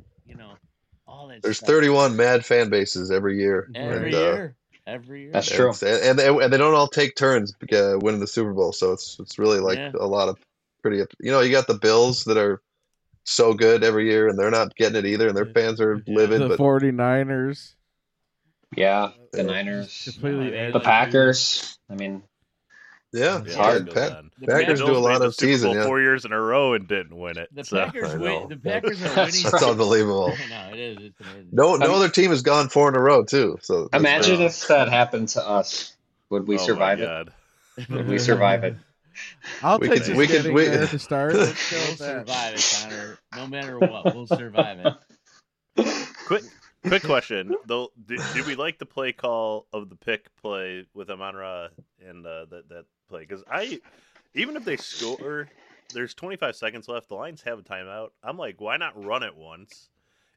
all that. There's stuff. 31 mad fan bases every year. Every year. That's true. And they don't all take turns winning the Super Bowl, so it's really like a lot of pretty. You got the Bills that are so good every year, and they're not getting it either, and their fans are livid. The 49ers. Yeah, the Niners. The Packers. I mean, it's hard. Packers do a lot of season. 4 years in a row and didn't win it. The Packers win. The Packers are winning. That's unbelievable. No, it is. It's amazing. No other team has gone 4 in a row too. So imagine if that happened to us. Would we survive it? Would we survive it? I'll take this getting there to start. We'll survive it, Connor. No matter what, we'll survive it. Quick question though: did we like the play call of the pick play with Amon-Ra and that play? Because even if they score, there's 25 seconds left. The Lions have a timeout. I'm like, why not run it once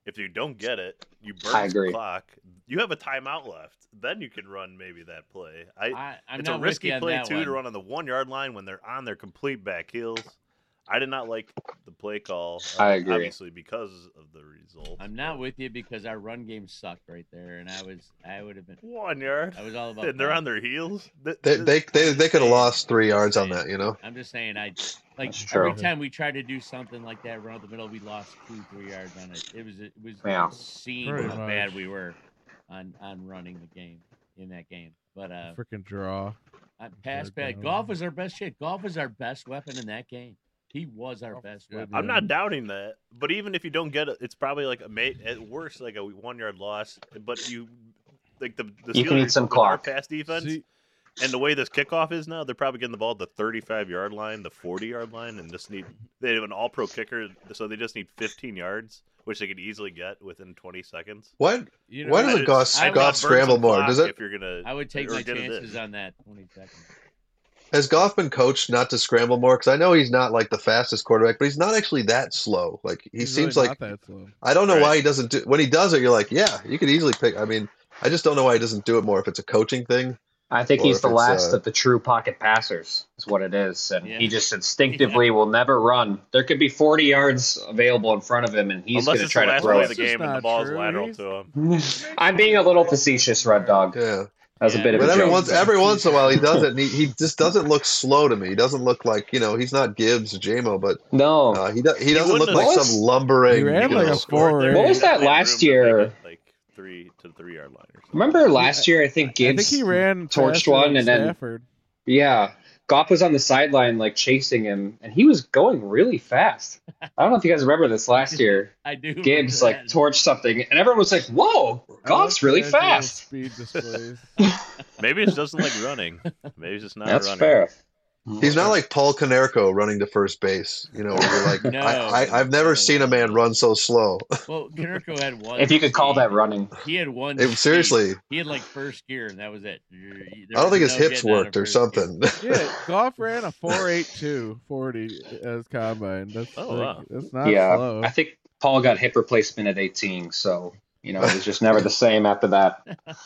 If you don't get it, you burn the clock. You have a timeout left. Then you can run maybe that play. It's a risky play, too, to run on the 1 yard line when they're on their complete back heels. I did not like the play call. I agree. Obviously, because of the result. I'm not with you because our run game sucked right there, and I would have been 1 yard. I was all about. And they're on their heels. They could have lost 3 yards on that, you know. I'm just saying, every time we tried to do something like that, run up the middle, we lost 2-3 yards on it. It was insane how bad we were on running the game in that game. But freaking draw. Pass bad. Goff was our best shit. Goff was our best weapon in that game. He was our best weapon. I'm not doubting that, but even if you don't get it, it's probably like at worst like a 1 yard loss. But you like the you can need some clock. Pass defense, and the way this kickoff is now, they're probably getting the ball at the 35 yard line, the 40 yard line, and they have an all pro kicker, so they just need 15 yards, which they could easily get within 20 seconds. Why doesn't Goff scramble more? Does it? If you're gonna, I would take my chances on that 20 seconds. Has Goff been coached not to scramble more? Because I know he's not like the fastest quarterback, but he's not actually that slow. Like he seems really like not that slow. I don't know why he doesn't do. When he does it, you're like, yeah, you could easily pick. I mean, I just don't know why he doesn't do it more. If it's a coaching thing, I think he's the last of the true pocket passers. Is what it is, and he just instinctively will never run. There could be 40 yards available in front of him, and he's going to try to throw it. The game and the ball's lateral to him. I'm being a little facetious, Red Dog. Yeah. As a bit of a joke. Every once in a while he does it, and he just doesn't look slow to me. He doesn't look like, he's not Gibbs or J-Mo, but no, he doesn't look like some lumbering. He ran like a 4. What was that last year? Like 3 to the 3 yard line. Or something. Remember last year? I think Gibbs he ran torched one, and Stafford. Then Goff was on the sideline like chasing him, and he was going really fast. I don't know if you guys remember this last year. I do. Gibbs like torched something, and everyone was like, "Whoa, Goff's really fast." Speed displays. Maybe it doesn't like running. Maybe it's just not. That's a runner. fair. He's not like Paul Konerko running to first base. Where you're like, I've never seen a man run so slow. Well, Konerko had one. If you could call that running. He had one. Seriously. He had like first gear, and that was it. I don't think his hips worked or something. Yeah, Goff ran a 4.82 40 as combine. That's wow. That's not slow. I think Paul got hip replacement at 18, so it was just never the same after that.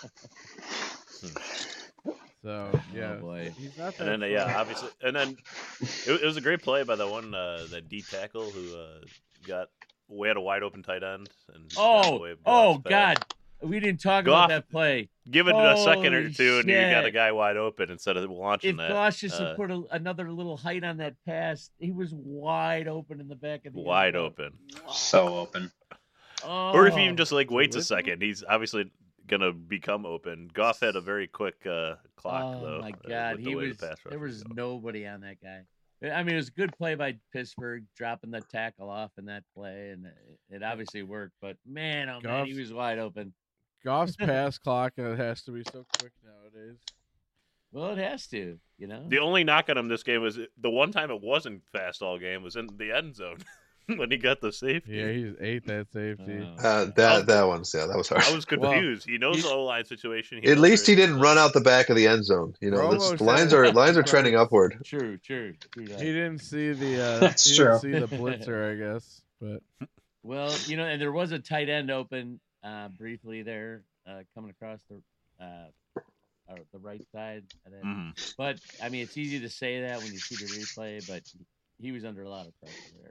So he's not that. And then obviously, and then it was a great play by the one that D tackle who we had a wide open tight end. And God, we didn't talk about that play. Give it a second or two, and you got a guy wide open instead of launching that. If Gosh just put another little height on that pass, he was wide open in the back of the wide open, so open. Or if he even just waits a second, he's obviously gonna become open. Goff had a very quick clock though. Oh my God, there was nobody on that guy. I mean, it was a good play by Pittsburgh, dropping the tackle off in that play, and it obviously worked. But man, man, he was wide open. Goff's pass clock has to be so quick nowadays. Well, it has to, The only knock on him this game was the one time it wasn't fast all game was in the end zone. When he got the safety. Yeah, he ate that safety. That was hard. I was confused. He knows the O-line situation. At least he didn't run out the back of the end zone. The lines are trending upward. True. He didn't see the That's true. See the blitzer, I guess. But and there was a tight end open briefly there coming across the right side. But I mean, it's easy to say that when you see the replay, but he was under a lot of pressure there.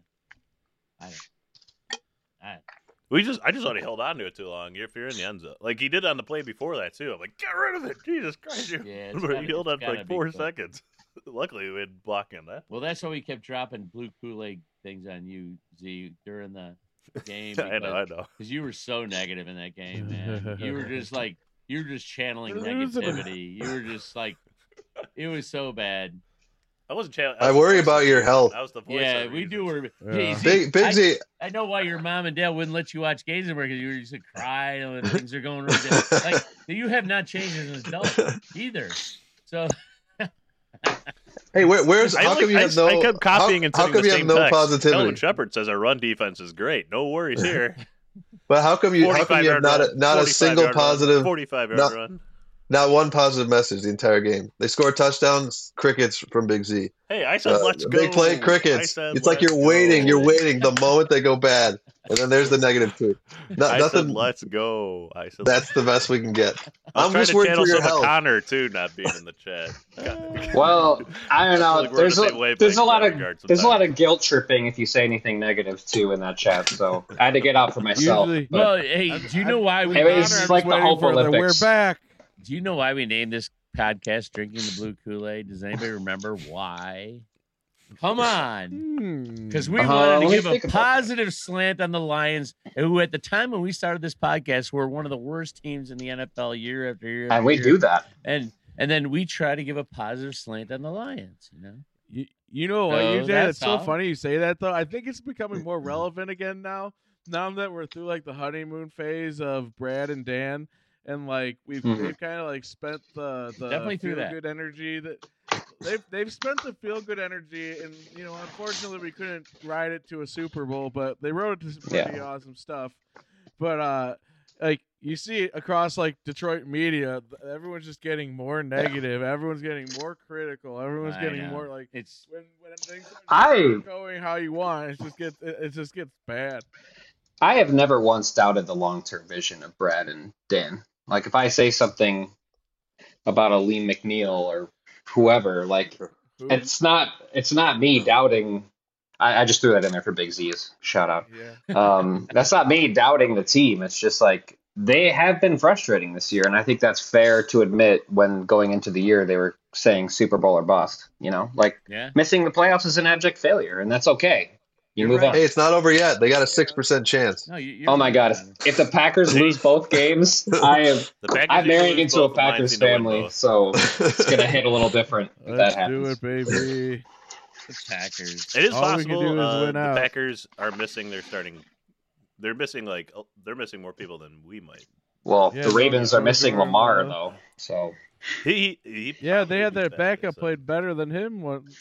I just thought he held on to it too long. If you're in the end zone, like he did on the play before that too, I'm like, get rid of it, Jesus Christ! Yeah, he held on for like 4 seconds. Luckily, we had blocking on that. Well, that's why we kept dropping blue Kool-Aid things on you, Z, during the game. I know, because you were so negative in that game, man. You were just channeling negativity. You were just like, it was so bad. I wasn't challenged. I worry about your health. That was the voice. Yeah, we do worry. Yeah. Big Z. I know why your mom and dad wouldn't let you watch games anymore because you used to cry when things are going wrong. Like you have not changed as an adult either. So. Hey, where's how come you have no? I kept copying and how come you have no positivity? Kellen Shepard says our run defense is great. No worries here. But how come you have not a single positive 45-yard run? Not one positive message the entire game. They score touchdowns, crickets from Big Z. Hey, I said let's go. Big play, crickets. It's like you're waiting the moment they go bad, and then there's the negative tweet. I said let's go. That's the best we can get. I'm just worried for your health. Connor too not being in the chat. Well, I don't know. There's a lot of guilt tripping if you say anything negative too in that chat. So I had to get out for myself. Well, hey, do you know why we? It's like the Hope Olympics. We're back. Do you know why we named this podcast "Drinking the Blue Kool-Aid"? Does anybody remember why? Come on, because we wanted to give a positive slant on the Lions, who at the time when we started this podcast were one of the worst teams in the NFL year after year. And we do that, and then we try to give a positive slant on the Lions. You know what you did? It's so funny you say that though. I think it's becoming more relevant again now. Now that we're through like the honeymoon phase of Brad and Dan. And like we've kind of like spent the definitely feel good energy that they've spent the feel good energy, and unfortunately we couldn't ride it to a Super Bowl, but they rode it to some pretty awesome stuff. But like you see it across like Detroit media, everyone's just getting more negative. Everyone's getting more critical. Everyone's getting more like it's when things are going how you want. It just gets bad. I have never once doubted the long-term vision of Brad and Dan. Like, if I say something about a Lee McNeil or whoever, like, it's not me doubting. I just threw that in there for Big Z's shout out. Yeah. That's not me doubting the team. It's just like they have been frustrating this year, and I think that's fair to admit. When going into the year, they were saying Super Bowl or bust. Missing the playoffs is an abject failure, and that's okay. You move on. Hey, it's not over yet. They got a 6% chance. No, oh my God! If the Packers lose both games, I'm marrying into a Packers family, so it's gonna hit a little different if that happens. Do it, baby. The Packers. It is possible. The Packers are missing their starting. They're missing more people than we might. Well, the Ravens are missing Lamar though, so he they had their backup played better than him.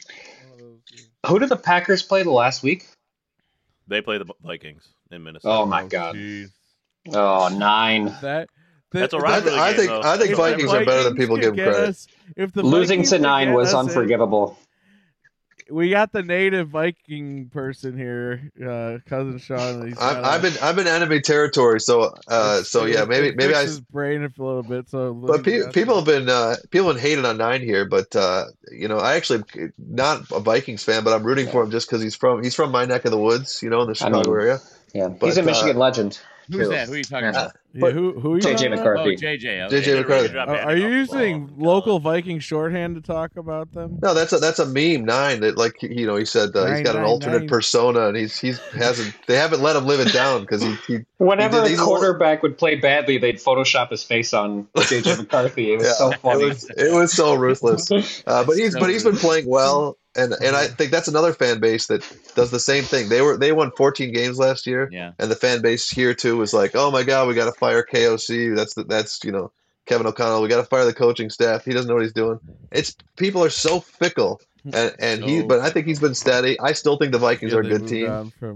Who did the Packers play the last week? They play the Vikings in Minnesota. Oh my God! Oh, 9. That's a rivalry game, I think Vikings are better than people give credit. Losing to 9 was unforgivable. We got the native Viking person here, cousin Sean. I've been enemy territory, so yeah, maybe his brain a little bit. So, but people have been hating on 9 here, but I actually not a Vikings fan, but I'm rooting for him just because he's from my neck of the woods, in the Chicago area. Yeah, but, he's a Michigan legend. Who's that? Who are you talking about? Yeah, who JJ McCarthy. Oh, JJ. Okay. JJ McCarthy. Are you using local Viking shorthand to talk about them? No, that's a meme. 9 that he said he's got an alternate persona, and they haven't let him live it down because he whenever a quarterback would play badly, they'd Photoshop his face on JJ McCarthy. It was so funny. It was so ruthless. But he's been playing well. And I think that's another fan base that does the same thing. They won 14 games last year, and the fan base here too was like, oh my God, we got to fire KOC. That's Kevin O'Connell. We got to fire the coaching staff. He doesn't know what he's doing. People are so fickle, but I think he's been steady. I still think the Vikings are a good team,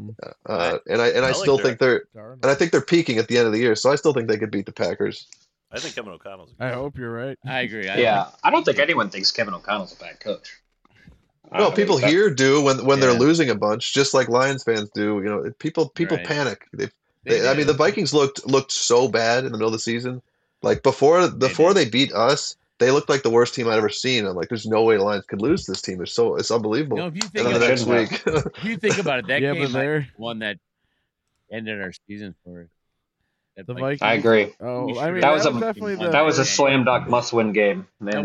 I still think they're peaking at the end of the year. So I still think they could beat the Packers. I think Kevin O'Connell's. I hope you're right. I agree. I don't think anyone thinks Kevin O'Connell's a bad coach. No, people here do when they're losing a bunch, just like Lions fans do. People panic. I mean, the Vikings looked so bad in the middle of the season. Like before they beat us, they looked like the worst team I'd ever seen. I'm like, there's no way the Lions could lose this team. It's unbelievable. If you think about next week, if you think about it, that game one that ended our season for us. The Vikings. I agree. Oh, I mean, that was a slam dunk must-win game. And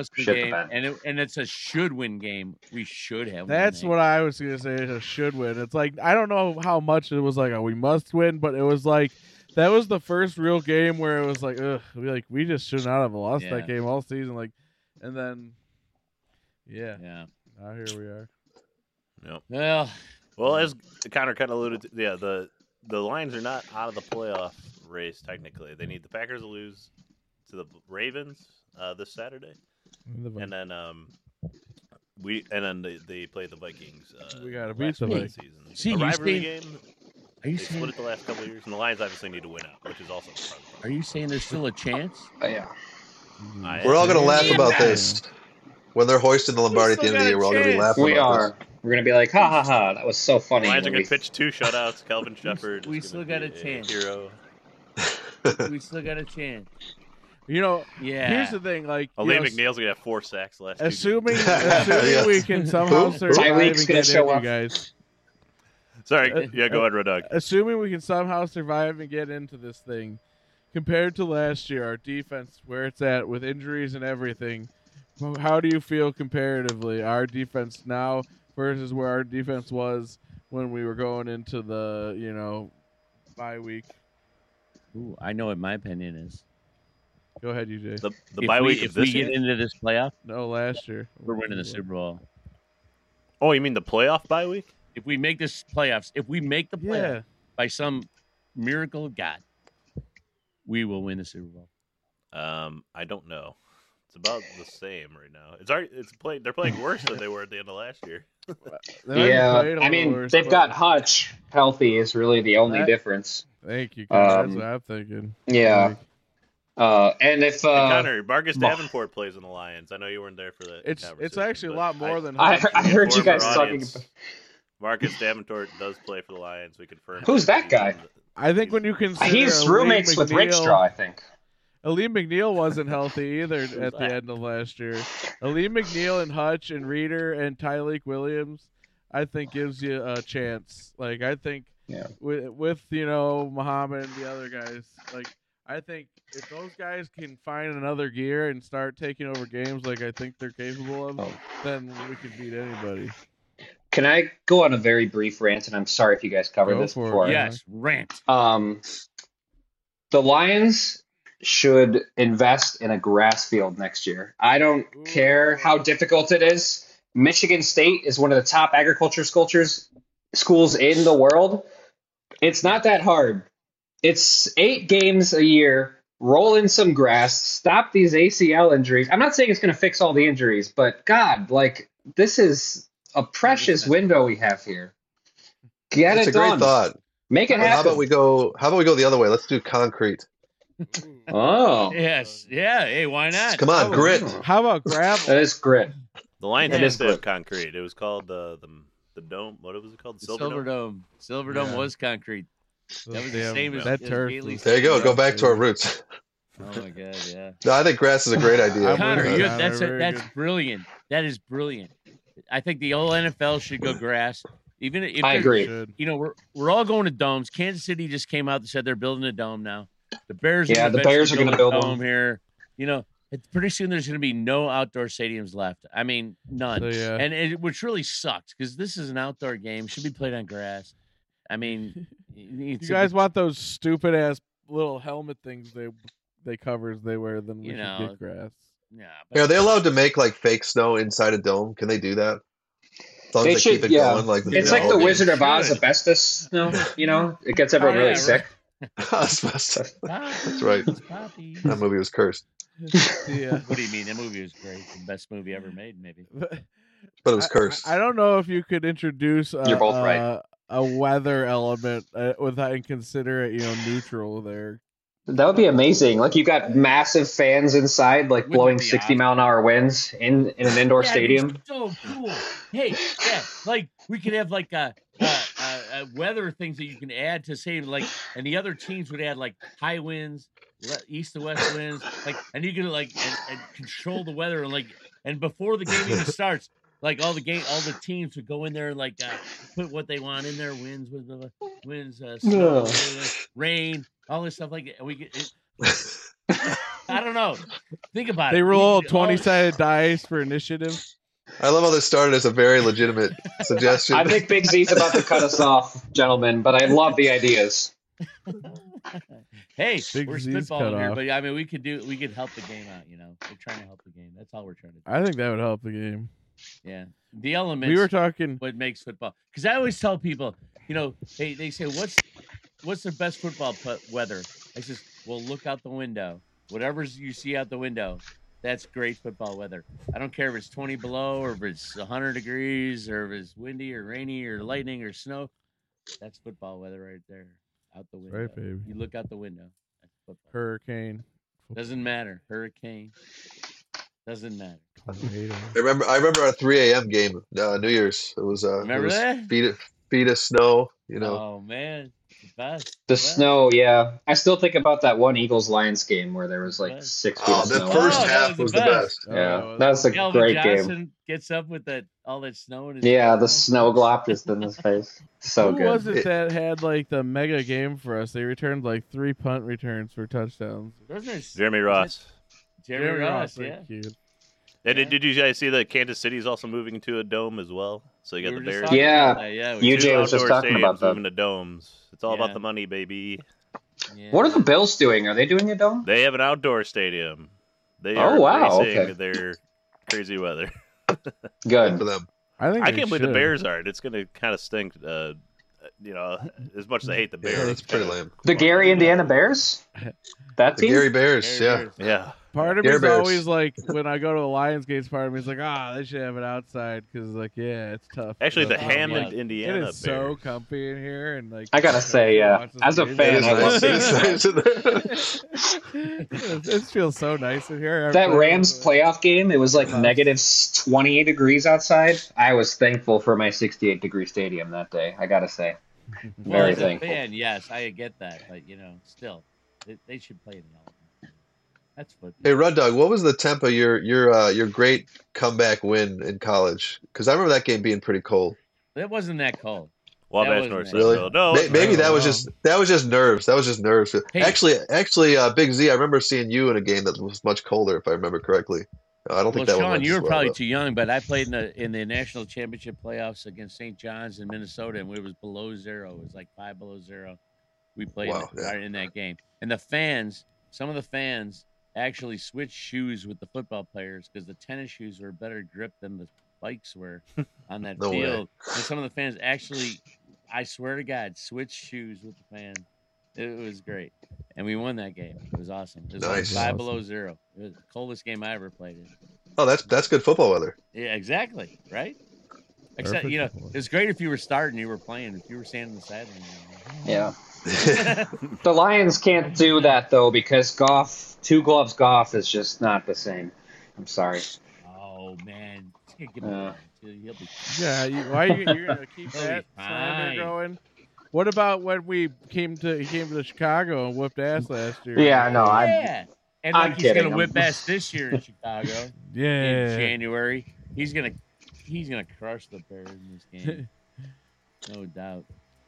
it's a should-win game. We should have. That's what I was gonna say. It's a should win. It's like I don't know how much it was like we must win, but it was like that was the first real game where it was like, we just should not have lost that game all season. Like, and then, now here we are. Yep. Well, as Connor kind of alluded to, the Lions are not out of the playoff race technically. They need the Packers to lose to the Ravens this Saturday, and then they play the Vikings. We gotta beat the Vikings. See, rivalry game. Are you they split it the last couple of years, and the Lions obviously need to win out, which is also part of the problem. Are you saying there's still a chance? Yeah. We're all gonna laugh about this when they're hoisting the Lombardi at the end of the year. We're all gonna be laughing. We are. We're gonna be like, ha ha ha! That was so funny. The Lions are gonna pitch 2 shutouts. Kelvin Shepherd. We still got a chance. Hero. We still got a chance. Here's the thing. Like, Lee McNeil's gonna have 4 sacks last. Assuming we can somehow survive and get in, you guys. Sorry. Yeah, go ahead, Red Dog. Assuming we can somehow survive and get into this thing, compared to last year, our defense, where it's at with injuries and everything, how do you feel comparatively? Our defense now versus where our defense was when we were going into the, bye week. Ooh, I know what my opinion is. Go ahead, UJ. The bye week if we get into this playoff, no, last year we're winning the Super Bowl. Oh, you mean the playoff bye week? If we make this playoffs, if we make the playoff by some miracle of God, we will win the Super Bowl. I don't know. It's about the same right now. They're playing worse than they were at the end of last year. Yeah, I mean, they've got Hutch healthy is really the only difference. Thank you, that's what I'm thinking. Yeah. And if Connor, Marcus Davenport plays in the Lions. I know you weren't there for that. It's actually a lot more than I heard you guys talking about. Marcus Davenport does play for the Lions. We confirmed. Who's that guy? I think when you consider he's roommates with Rickstraw, I think. Aleem McNeil wasn't healthy either at the end of last year. Aleem McNeil and Hutch and Reeder and Tyleek Williams, I think gives you a chance. Like, I think with Muhammad and the other guys, like, I think if those guys can find another gear and start taking over games like I think they're capable of, then we can beat anybody. Can I go on a very brief rant? And I'm sorry if you guys covered this before. Yes, rant. The Lions should invest in a grass field next year. I don't care how difficult it is. Michigan State is one of the top agriculture schools in the world. It's not that hard. It's 8 games a year. Roll in some grass. Stop these ACL injuries. I'm not saying it's going to fix all the injuries, but God, like, this is a precious window we have here. Get it done. It's a great thought. Make it happen. How about we go the other way? Let's do concrete. Oh. Yes. Yeah. Hey, why not? Come on, grit. How about gravel? That is grit. The Lions used to have concrete. It was called the dome. What was it called? Silver Dome. Silver Dome was concrete. That was the same as that turf. There you go. Go back to our roots. Oh my God, yeah. No, I think grass is a great idea. Connor, that's brilliant. That is brilliant. I think the whole NFL should go grass. Even if I agree. We're all going to domes. Kansas City just came out and said they're building a dome now. The Bears, the Bears are going to build a dome here. Pretty soon there's going to be no outdoor stadiums left. I mean, none. And which really sucks because this is an outdoor game. Should be played on grass. I mean, you guys want those stupid ass little helmet things they covers they wear, then we should get grass. Yeah. Are they allowed to make like fake snow inside a dome? Can they do that? As long as they keep it going, like it's like the Wizard of Oz asbestos snow. It gets everyone really sick. Asbestos. That's right. That movie was cursed. Yeah. What do you mean? That movie was great. The best movie ever made, maybe. But it was cursed. I don't know if you could introduce You're both right. A weather element without and consider it, neutral there. That would be amazing. Like, you got massive fans inside, like blowing 60-mile-an-hour winds in an indoor stadium. So cool. Hey, like we could have like weather things that you can add to say, like, and the other teams would add like high winds, east to west winds, like, and you can like and control the weather and before the game even starts. Like all the teams would go in there and like put what they want in there, winds, snow, rain, all this stuff like that. And we get, I don't know. Think about it. They roll 20-sided dice for initiative. I love how this started as a very legitimate suggestion. I think Big Z's about to cut us off, gentlemen, but I love the ideas. Hey, we're spitballing here, but I mean, we could help the game out. We're trying to help the game. That's all we're trying to do. I think that would help the game. Yeah, the elements. We were talking what makes football, because I always tell people, they say what's the best football weather? I says, well, look out the window. Whatever you see out the window, that's great football weather. I don't care if it's 20 below or if it's 100 degrees or if it's windy or rainy or lightning or snow. That's football weather right there, out the window. Right, baby. You look out the window. That's football. Hurricane, Doesn't matter. Hurricane. Doesn't matter. I remember our 3 a.m. game, New Year's. It was Remember that? feet of snow. Oh man, the best. The snow, yeah. I still think about that one Eagles-Lions game where there was like 6 feet of the snow. first half was the best. Yeah, that was a great Johnson game. Gets up with all that snow in his the snow glop just in his face. So Who good. was it that had like the mega game for us? They returned like 3 punt returns for touchdowns. Jeremy Ross. Jeremy Ross, yeah. Cute. And did you guys see that Kansas City is also moving to a dome as well? So you got the Bears. Yeah, UJ was just talking about that. Moving to domes. It's all about the money, baby. Yeah. What are the Bills doing? Are they doing a dome? They have an outdoor stadium. They Oh, are wow, racing okay. their crazy weather. Good For them. I think I they can't believe the should. Bears aren't. It's going to kind of stink. As much as I hate the Bears, Yeah, it's pretty lame. The Gary Indiana Bears? That The team? Gary Bears, Gary Bears. Yeah. Part of me Care is Bears. always like, when I go to the Lions games, part of me is like, they should have it outside because, like, yeah, it's tough. Actually, the But, Hamlet, yeah. it Indiana is so Bears. comfy in here, and like I gotta say, yeah. As a fan, I love it. it feels so nice in here. That Rams playoff game, it was like negative 28 degrees outside. I was thankful for my 68-degree stadium that day, I gotta say. Well, Very as a thankful. fan, yes, I get that, but still, they should play in the element. That's football. Hey, Rud Dog, what was the tempo your great comeback win in college? Because I remember that game being pretty cold. It wasn't that cold. Wabash That North wasn't Really? Central. No, Maybe that was just nerves. That was just nerves. Hey. Actually, Big Z, I remember seeing you in a game that was much colder, if I remember correctly. I don't think that Sean, one. you were probably too young, but I played in the national championship playoffs against St. John's in Minnesota, and it was below zero. It was like 5 below zero. We played right in that game, and some of the fans actually switched shoes with the football players because the tennis shoes were better grip than the bikes were on that No way. field. And some of the fans actually, I swear to God, switched shoes with the fans. It was great, and we won that game. It was awesome. It was Nice. like 5 below zero. It was the coldest game I ever played in. Oh, that's good football weather. Yeah, exactly. Right. Except, Perfect. it was great if you were starting, you were playing. If you were standing on the sideline. Yeah. The Lions can't do that, though, because Goff, 2 gloves Goff is just not the same. I'm sorry. Oh man, give him a he'll be Yeah, you're gonna keep that slander fine. going. What about when he came to Chicago and whooped ass last year? Yeah, no, Yeah. And I'm he's kidding. gonna whip ass this year in Chicago in Yeah. January. He's gonna crush the Bears in this game. No doubt.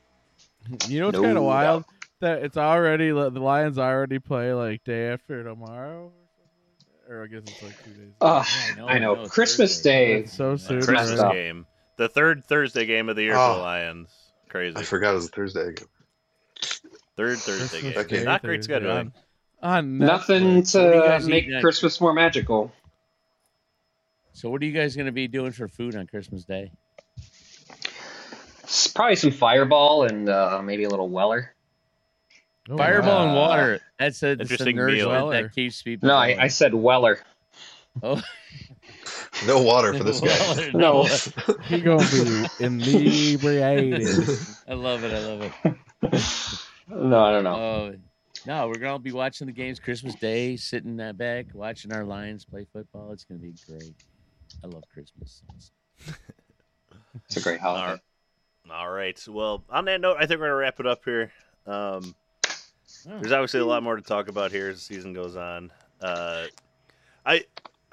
You know what's No kind of wild? doubt. That it's already the Lions already play like day after tomorrow, or I guess it's like 2 days. I know. Christmas Day. That's so soon. Christmas already. game. The third Thursday game of the year for the Lions. Crazy. I forgot it was a Thursday again. Third Thursday game. Okay. Not great scheduling. On Nothing What do you to guys make eat next? Christmas more magical. So what are you guys gonna be doing for food on Christmas Day? Probably some Fireball and maybe a little Weller. Oh, Fireball and wow. water. That's a Interesting nourishment meal. that keeps people. No, going. I said Weller. Oh, No water for this guy. Weller, No. He gonna be inebriated. I love it. I love it. No, I don't know. No, we're gonna be watching the games Christmas Day, sitting back, watching our Lions play football. It's gonna be great. I love Christmas. It's a great holiday. All right. Well, on that note, I think we're gonna wrap it up here. There's obviously a lot more to talk about here as the season goes on. I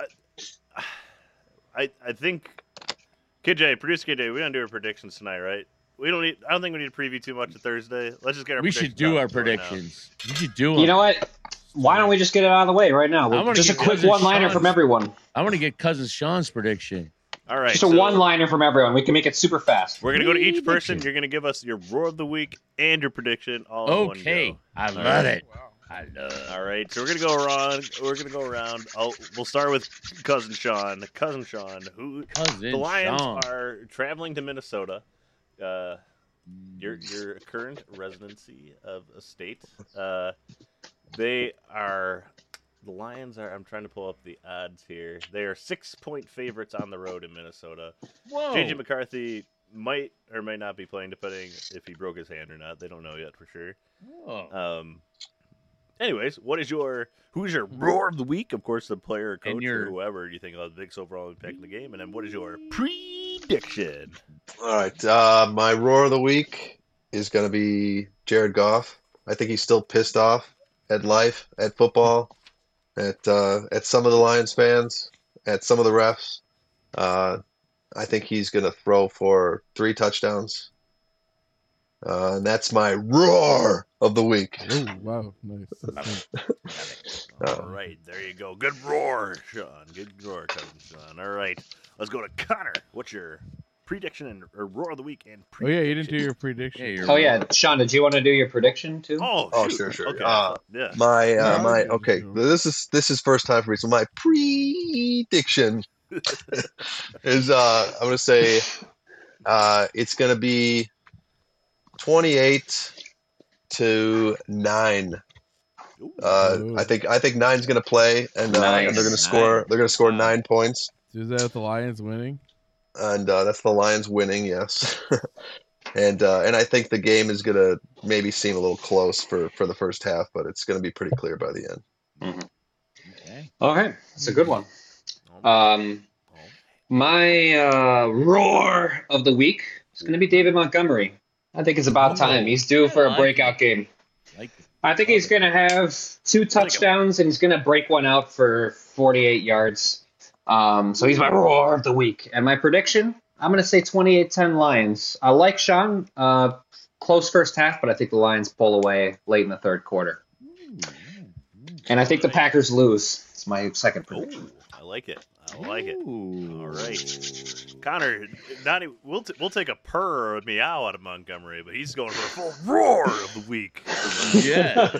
think producer KJ, we don't do our predictions tonight, right? We don't need. I don't think we need to preview too much of Thursday. Let's just get our. We should do our out right now. predictions. We should do them. You know what? Why don't we just get it out of the way right now? I'm gonna Just a get quick Cousin one-liner Sean's- from everyone. I want to get Cousin Sean's prediction. All right. Just a so one-liner from everyone. We can make it super fast. We're gonna go to each person. You're gonna give us your roar of the week and your prediction all in one Okay, go. I All love right. it. I love it. All right, so we're gonna go around. We'll start with Cousin Sean. Cousin Sean, who Cousin the Lions Sean. are traveling to Minnesota. Your current residency of a state. The Lions are. I'm trying to pull up the odds here. They are 6-point favorites on the road in Minnesota. Whoa. JJ McCarthy might or might not be playing, depending if he broke his hand or not. They don't know yet for sure. Whoa. Anyways, who's your roar of the week? Of course, the player, or coach, or whoever you think of the biggest overall impact in the game. And then what is your prediction? All right. My roar of the week is going to be Jared Goff. I think he's still pissed off at life, at football, at some of the Lions fans, at some of the refs. I think he's going to throw for 3 touchdowns. And that's my roar of the week. Oh, wow. Nice. All right. There you go. Good roar, Sean. Good roar, cousin Sean. All right. Let's go to Connor. What's your prediction or roar of the week? And oh, yeah. You didn't do your prediction. Yeah. Sean, did you want to do your prediction too? Oh, sure. Okay. Yeah. Okay. This is first time for me. So my prediction is I'm going to say it's going to be 28-9. I think 9's going to play, and they're going to score. They're going to score 9 points. Is that the Lions winning? And that's the Lions winning, yes. and I think the game is going to maybe seem a little close for the first half, but it's going to be pretty clear by the end. Mm-hmm. Okay, that's a good one. My roar of the week is going to be David Montgomery. I think it's about time. He's due for a breakout game. I think he's going to have 2 touchdowns, and he's going to break one out for 48 yards. So he's my roar of the week. And my prediction, I'm going to say 28-10 Lions. I like Sean. Close first half, but I think the Lions pull away late in the third quarter. And I think the Packers lose. It's my second prediction. Ooh, I like it. All right, Connor. We'll take a purr or a meow out of Montgomery, but he's going for a full roar of the week. Yeah.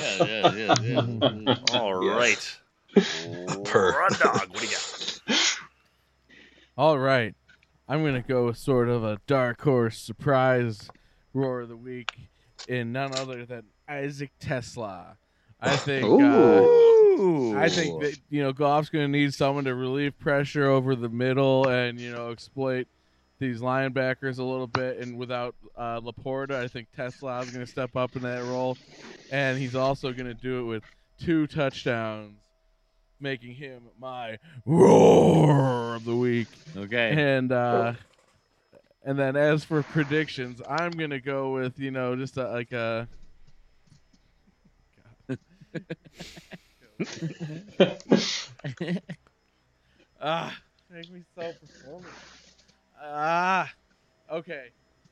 All right. Purr. Run dog. What do you got? All right. I'm going to go with sort of a dark horse surprise roar of the week in none other than Isaac Tesla. I think that Goff's going to need someone to relieve pressure over the middle and exploit these linebackers a little bit. And without Laporta, I think Tesla is going to step up in that role, and he's also going to do it with 2 touchdowns, making him my roar of the week. Okay. And then as for predictions, I'm going to go with just make me self-performing. Okay.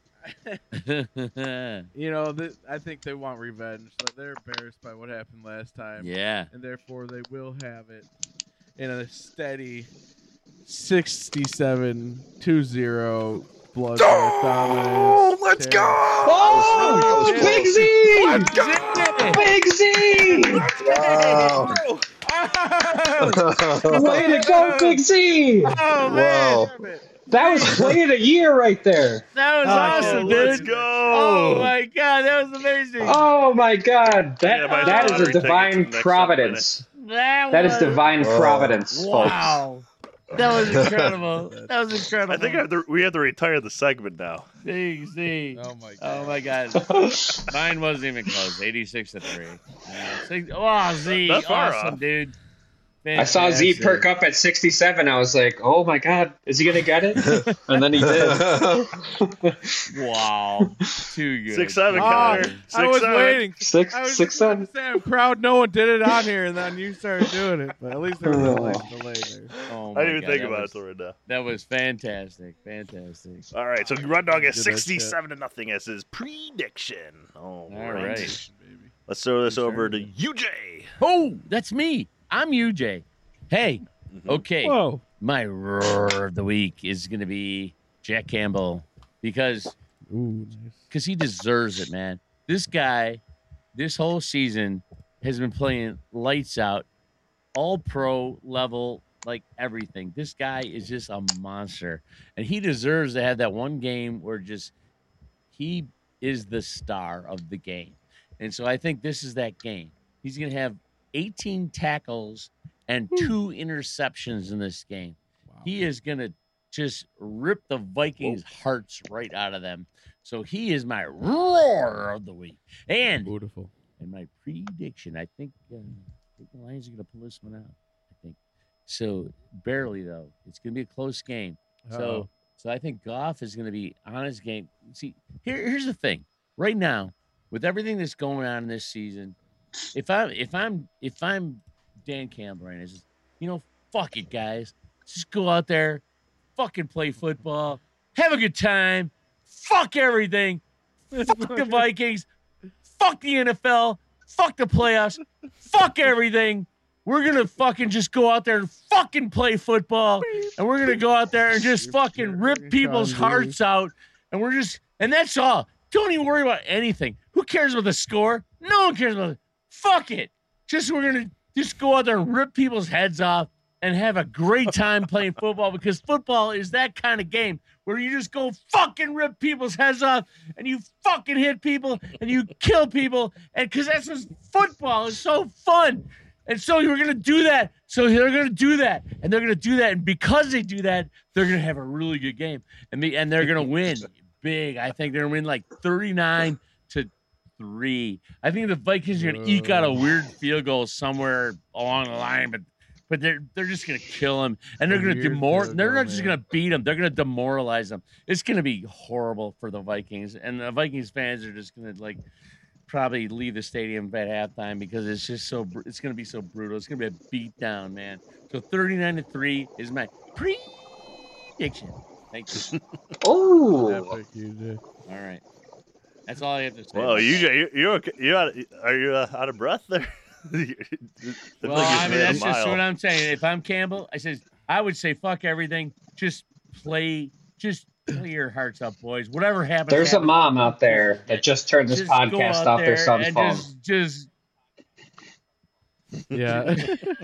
I think they want revenge. They're embarrassed by what happened last time. Yeah. And therefore they will have it in a steady 67-2-0 blood dominance. Let's go! Oh, Big Z! Let's go! Big Z! Wow. Way to go, Big Z! Oh, man. Wow. That was play of the year right there. That was awesome, dude. Let's go! Oh my god, that was amazing. Oh my god, that is a divine providence. That is divine providence, folks. Wow. That was incredible. That was incredible. I think we have to retire the segment now. Z. Oh, my God. Oh, my God. Mine wasn't even close. 86-3. Oh, Z. That's far awesome, off. Dude. I saw Z perk up at 67. I was like, oh my god, is he going to get it? And then he did. Wow. Too good. 6-7, Connor. I was waiting. 6-7. I'm proud no one did it on here, and then you started doing it. But at least there was a delay there. Oh, I didn't even God, think that about was, it till right now. That was fantastic. Fantastic. All right, so Run Dog has Did that 67-0 as his prediction. All right. Baby. Let's throw this over to UJ. Oh, that's me. I'm UJ. Hey, okay. Whoa. My roar of the week is going to be Jack Campbell because he deserves it, man. This guy, this whole season, has been playing lights out, all pro level, like everything. This guy is just a monster, and he deserves to have that one game where he is the star of the game. And so I think this is that game. He's going to have 18 tackles and 2 interceptions in this game. Wow. He is going to just rip the Vikings' hearts right out of them. So he is my roar of the week. And beautiful. And my prediction, I think the Lions are going to pull this one out. I think so. Barely though. It's going to be a close game. So I think Goff is going to be on his game. See, here's the thing. Right now, with everything that's going on this season, if I'm Dan Campbell right now, it's just, fuck it, guys. Just go out there, fucking play football, have a good time, fuck everything, fuck the Vikings, fuck the NFL, fuck the playoffs, fuck everything. We're going to fucking just go out there and fucking play football, and we're going to go out there and just fucking rip people's hearts out, and that's all. Don't even worry about anything. Who cares about the score? No one cares about it. Fuck it. We're going to just go out there and rip people's heads off and have a great time playing football, because football is that kind of game where you just go fucking rip people's heads off and you fucking hit people and you kill people, and because that's what football is so fun. And so you're going to do that. So they're going to do that, and they're going to do that, and because they do that, they're going to have a really good game, and they're going to win big. I think they're going to win like 39-3. I think the Vikings are going to eke out a weird field goal somewhere along the line, but they're just going to kill them, and they're going to they're not just going to beat them, they're going to demoralize them. It's going to be horrible for the Vikings, and the Vikings fans are just going to probably leave the stadium at halftime because it's just it's going to be so brutal. It's going to be a beat down, man. So 39-3 is my prediction. Thank you. Oh, all right. That's all I have to say. Well, are you out of breath there? Well, I mean, that's just what I'm saying. If I'm Campbell, I would say fuck everything. Just play your hearts up, boys. Whatever happens. There's a mom out there that just turned this podcast off their son's phone. Yeah.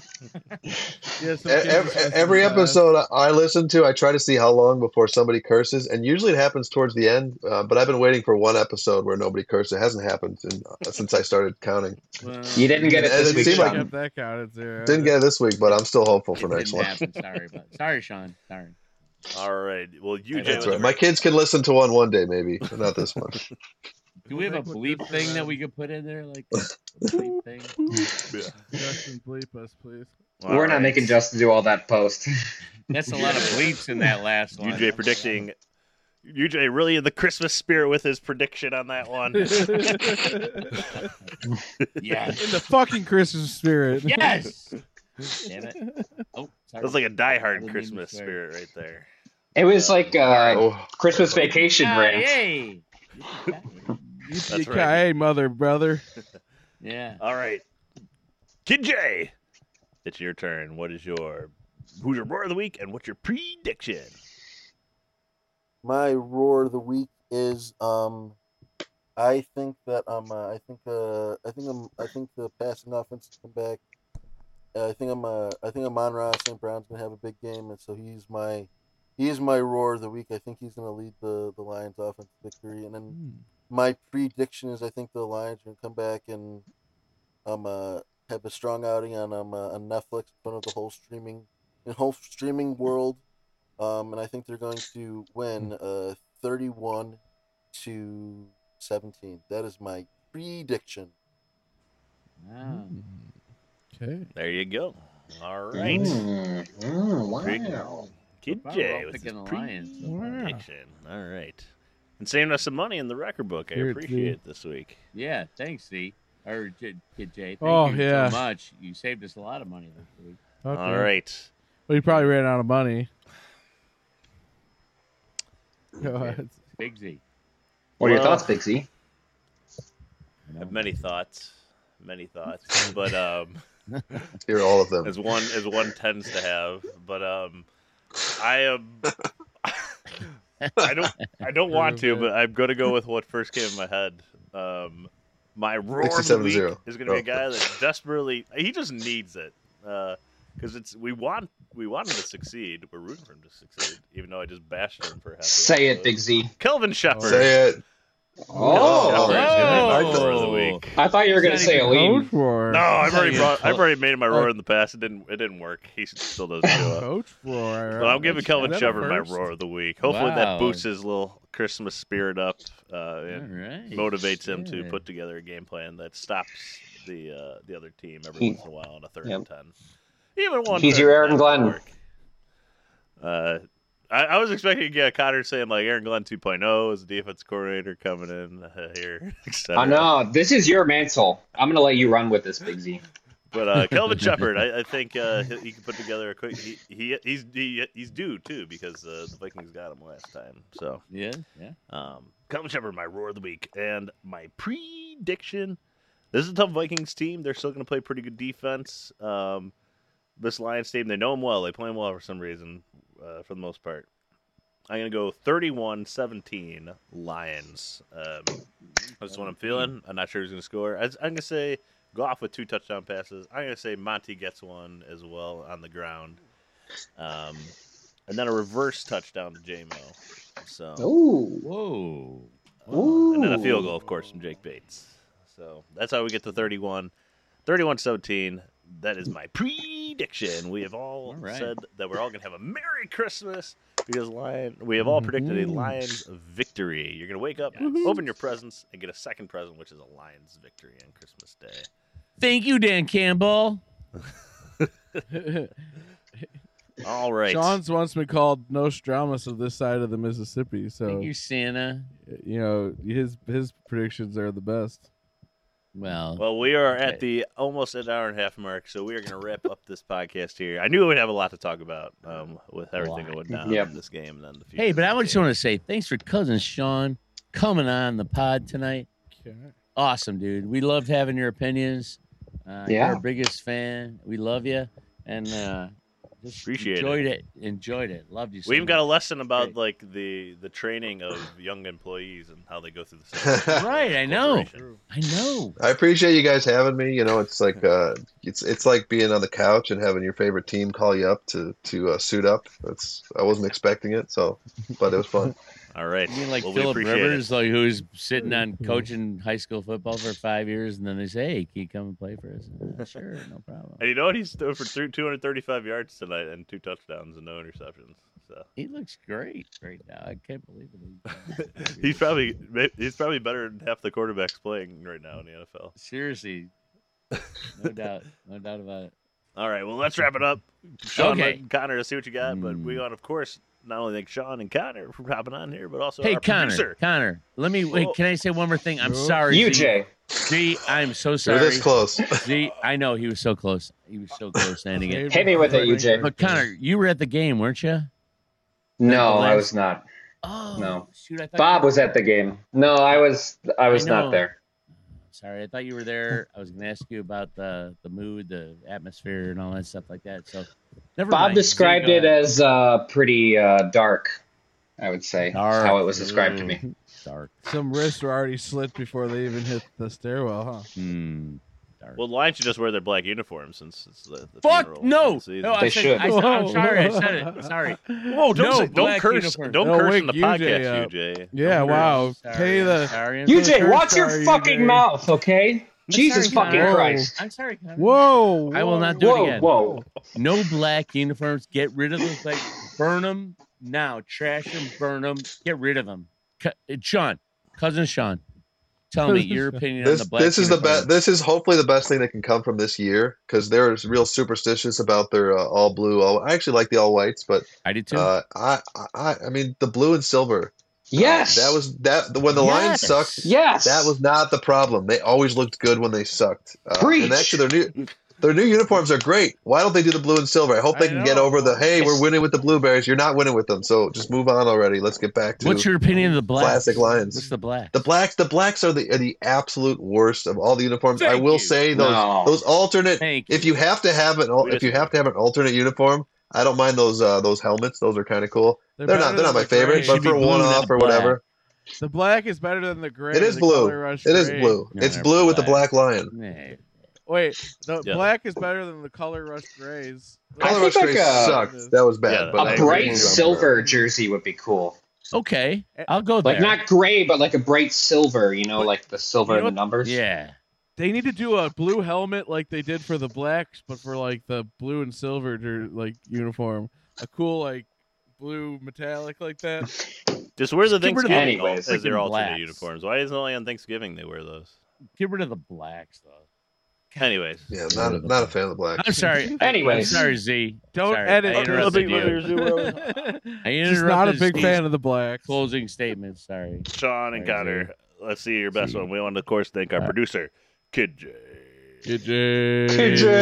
Every episode I listen to, I try to see how long before somebody curses, and usually it happens towards the end. But I've been waiting for one episode where nobody cursed. It hasn't happened since I started counting. You didn't get it this week, Sean. Didn't get it this week, but I'm still hopeful for next one. Sorry, Sean. Sorry. All right. Well, That's right. My kids can listen to one day, maybe, but not this one. Do we have a bleep thing that we could put in there, like a bleep thing? Justin, bleep us, please. We're not making Justin do all that post. That's a lot of bleeps in that last one. UJ really in the Christmas spirit with his prediction on that one. Yeah, in the fucking Christmas spirit. Yes. Damn it. Oh, sorry. That was like a diehard Christmas spirit right there. It was like Christmas Vacation rant. Hey. That's right. Hey, mother, brother. Yeah. All right. Kid J, it's your turn. Who's your roar of the week, and what's your prediction? My roar of the week is I think the passing offense has come back. I think Amon-Ra St. Brown's gonna have a big game, and so he's my roar of the week. I think he's gonna lead the Lions offense to victory, and then my prediction is I think the Lions are gonna come back and have a strong outing on Netflix in front of the whole streaming world. And I think they're going to win 31-17. That is my prediction. Wow. Okay. There you go. All right. Wow. Kid J with his prediction. All right. And saving us some money in the record book. I appreciate it this week. Yeah, thanks, C. Or Kid J. Thank you so much. You saved us a lot of money this week. Okay. All right. Well, you probably ran out of money. Go ahead. Big Z. What are your thoughts, Big Z? I have many thoughts, but hear all of them as one tends to have. But I am. I don't want to, but I'm going to go with what first came in my head. My roar of the week is going to be a guy that desperately he just needs it because we want him to succeed. We're rooting for him to succeed, even though I just bashed him for half. Say it, Big Z. Kelvin Shepherd. Say it. Oh, my roar of the week. I thought you were going to say Aleem. No, I've already made it my roar in the past. It didn't work. He still doesn't show up. Coach roar. So I'm giving Kelvin Shepard my roar of the week. Hopefully that boosts his little Christmas spirit up and motivates him to put together a game plan that stops the other team every once in a while on a 3rd and 10. Even one. He's your Aaron Glenn. I was expecting to get Connor saying like Aaron Glenn 2.0 as a defense coordinator coming in here. I know. This is your mantle. I'm going to let you run with this, Big Z. But Kelvin Shepard, I think he can put together a quick. He's due too because the Vikings got him last time. So yeah. Kelvin Shepard, my roar of the week, and my prediction. This is a tough Vikings team. They're still going to play pretty good defense. This Lions team, they know him well. They play him well for some reason, for the most part. I'm going to go 31-17 Lions. That's what I'm feeling. I'm not sure who's going to score. I'm going to say Goff with 2 touchdown passes. I'm going to say Monty gets one as well on the ground. And then a reverse touchdown to J-Mo. So, Whoa. And then a field goal, of course, from Jake Bates. So that's how we get to 31-17. That is my prediction. We have all said that we're all going to have a Merry Christmas because we have all predicted a Lions victory. You're going to wake up, open your presents, and get a second present, which is a Lions victory on Christmas Day. Thank you, Dan Campbell. All right. Sean's once been called Nostradamus of this side of the Mississippi. So thank you, Santa. You know, his predictions are the best. Well, we are at the almost an hour and a half mark, so we are going to wrap up this podcast here. I knew we'd have a lot to talk about with everything that went down in this game and then the future. Hey, but I just want to say thanks for cousin Sean coming on the pod tonight. Okay. Awesome, dude. We loved having your opinions. You're our biggest fan. We love you, and just Enjoyed it. Loved you. So we even much. got a lesson about like the training of young employees and how they go through the system. Right, I know. I appreciate you guys having me. You know, it's like it's like being on the couch and having your favorite team call you up to suit up. I wasn't expecting it, but it was fun. All right. You mean like Phillip Rivers, like who's sitting on coaching high school football for 5 years, and then they say, "Hey, can you come and play for us?" Sure, no problem. And you know what? He's thrown for 235 yards tonight and 2 touchdowns and no interceptions. So he looks great right now. I can't believe it. he's probably better than half the quarterbacks playing right now in the NFL. Seriously, no doubt about it. All right, well, let's wrap it up. Sean and Connor, let's see what you got. But we want, of course, not only thank Sean and Connor for hopping on here, but also our producer. Connor, let me wait. Can I say one more thing? I'm sorry, Z. I'm so sorry. You're this close. Z, I know he was so close. He was so close to ending it. Hit me with it, UJ. But Connor, you were at the game, weren't you? No, I was not. Oh no. Shoot, I thought Bob was at the game. No, I was not there. Sorry, I thought you were there. I was going to ask you about the mood, the atmosphere, and all that stuff like that. So, never Bob mind. described it as pretty dark, I would say. Dark. How it was described to me. Dark. Some wrists were already slit before they even hit the stairwell, huh? Dark. Well, the Lions should just wear their black uniforms since it's the fuck no! They should. I'm sorry. I said it. Sorry. Whoa! Don't curse! Uniform. Don't curse in the podcast, UJ. Yeah, wow. Sorry. Pay the UJ, watch your fucking mouth, okay? Jesus fucking Christ! I'm sorry, Connor. Whoa! I will not do it again. Whoa! No black uniforms. Get rid of those. Like, burn them now. Trash them. Burn them. Get rid of them. Sean, cousin Sean. Tell me your opinion on the black. This is the best. This is hopefully the best thing that can come from this year because they're real superstitious about their all blue. I actually like the all whites, but I did too. I mean the blue and silver. Yes, that when the Lions sucked. Yes, that was not the problem. They always looked good when they sucked. Preach. And actually, their new uniforms are great. Why don't they do the blue and silver? I hope they can get over hey, we're winning with the Blueberries. You're not winning with them, so just move on already. Let's get back to. What's your opinion of the blacks? Classic Lions. What's the black? The blacks are the absolute worst of all the uniforms. I will say those alternate. If you have to have an alternate uniform, I don't mind those helmets. Those are kind of cool. They're not my favorite, but for one off or whatever. The black is better than the gray. It is blue. It is blue. It's blue with the black lion. Wait, the black is better than the color rush grays. Color rush grays sucked. That was bad. A bright silver jersey would be cool. Okay, I'll go there. Like not gray, but like a bright silver. Like the silver in the numbers. Yeah. They need to do a blue helmet like they did for the Blacks, but for like the blue and silver uniform. A cool blue metallic like that. Just wear the Thanksgiving Anyways, as their alternate Blacks. uniforms. Why isn't it only on Thanksgiving they wear those? Get rid of the Blacks, though. Anyways. Yeah, not a fan of the Blacks. I'm sorry. Anyways. I'm sorry, Z. Don't Sorry. edit. I interrupted you. Just not a big fan of the Blacks. Closing statements. Sorry. Sean and Connor, let's see your best one. We want to, of course, thank our producer, Kid J. Kid J. Kid J.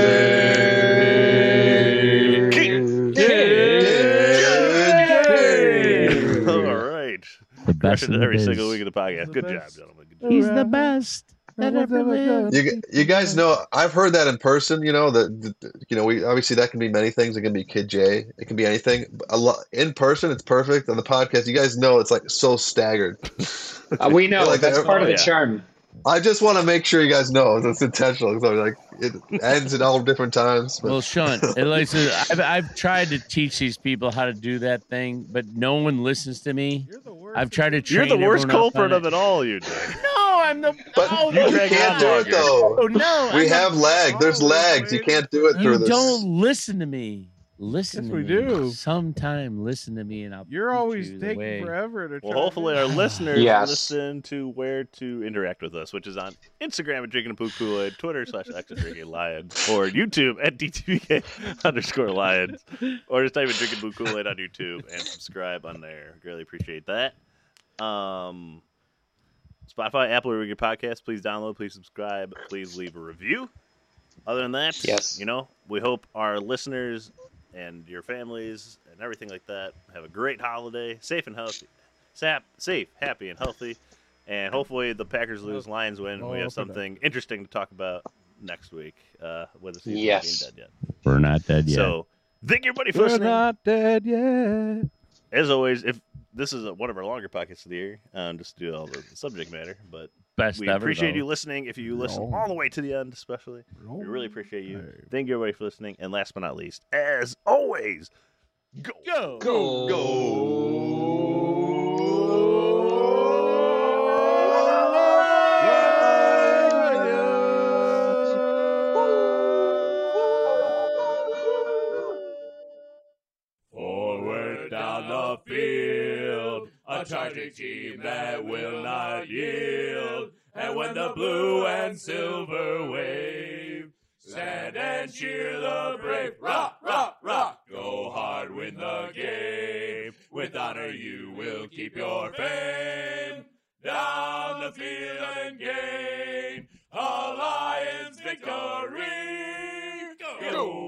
All right. The best Crushing it every single week of the podcast. Good job, gentlemen. Good job. He's the best. You guys know, I've heard that in person. We obviously that can be many things. It can be Kid J. It can be anything. In person, it's perfect. On the podcast, you guys know it's so staggered. We know that's part of the charm. I just want to make sure you guys know it's intentional. So it ends at all different times. But. Well, Sean, I've tried to teach these people how to do that thing, but no one listens to me. I've tried to train. You're the worst culprit of it all, you do. No, I'm the. But no, you can't do it though. Oh, no, we have lag. There's lags. You can't do it through this. Don't listen to me. Listen yes, to we me. do. Sometime listen to me, and I'll. You're always taking way. forever to. Well, hopefully our listeners Yes. listen to where to interact with us, which is on Instagram at Drinking a Poop Kool-Aid, Twitter /X at Drinking Lions, or YouTube at DTBK_Lions, or just type in Drinking Poop Kool-Aid on YouTube and subscribe on there. Greatly appreciate that. Spotify, Apple, wherever you get podcasts, please download, please subscribe, please leave a review. Other than that, yes, we hope our listeners and your families and everything like that have a great holiday, safe and healthy, safe, happy, and healthy, and hopefully the Packers lose, Lions win. We have something interesting to talk about next week. With the season being dead yet. We're not dead yet. So thank you, everybody, for listening. We're not dead yet. As always, if this is one of our longer podcasts of the year, just to do all the subject matter, but best we ever, appreciate though. you listening. If you listen all the way to the end, especially, we really appreciate you. Thank you, everybody, for listening. And last but not least, as always, go. Forward down the field, a charging team that will not yield. And when the blue and silver wave, stand and cheer the brave. Rock, rock, rock. Go hard, win the game. With honor you will keep your fame. Down the field and gain a Lions victory. Go.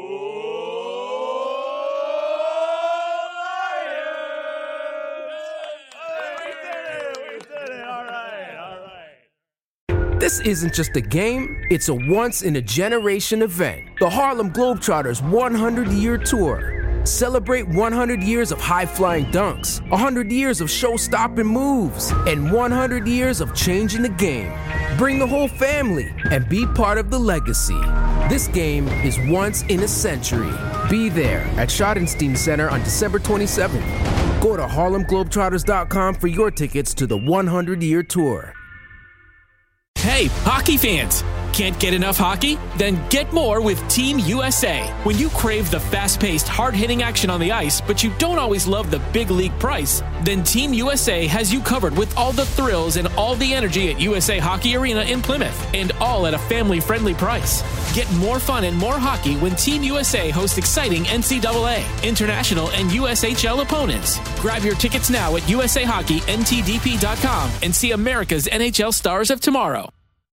This isn't just a game, it's a once-in-a-generation event. The Harlem Globetrotters 100-year tour. Celebrate 100 years of high-flying dunks, 100 years of show-stopping moves, and 100 years of changing the game. Bring the whole family and be part of the legacy. This game is once in a century. Be there at Schottenstein Center on December 27th. Go to HarlemGlobetrotters.com for your tickets to the 100-year tour. Hey, hockey fans! Can't get enough hockey? Then get more with Team USA. When you crave the fast-paced, hard-hitting action on the ice, but you don't always love the big league price, then Team USA has you covered with all the thrills and all the energy at USA Hockey Arena in Plymouth, and all at a family-friendly price. Get more fun and more hockey when Team USA hosts exciting NCAA, international, and USHL opponents. Grab your tickets now at USAHockeyNTDP.com and see America's NHL stars of tomorrow.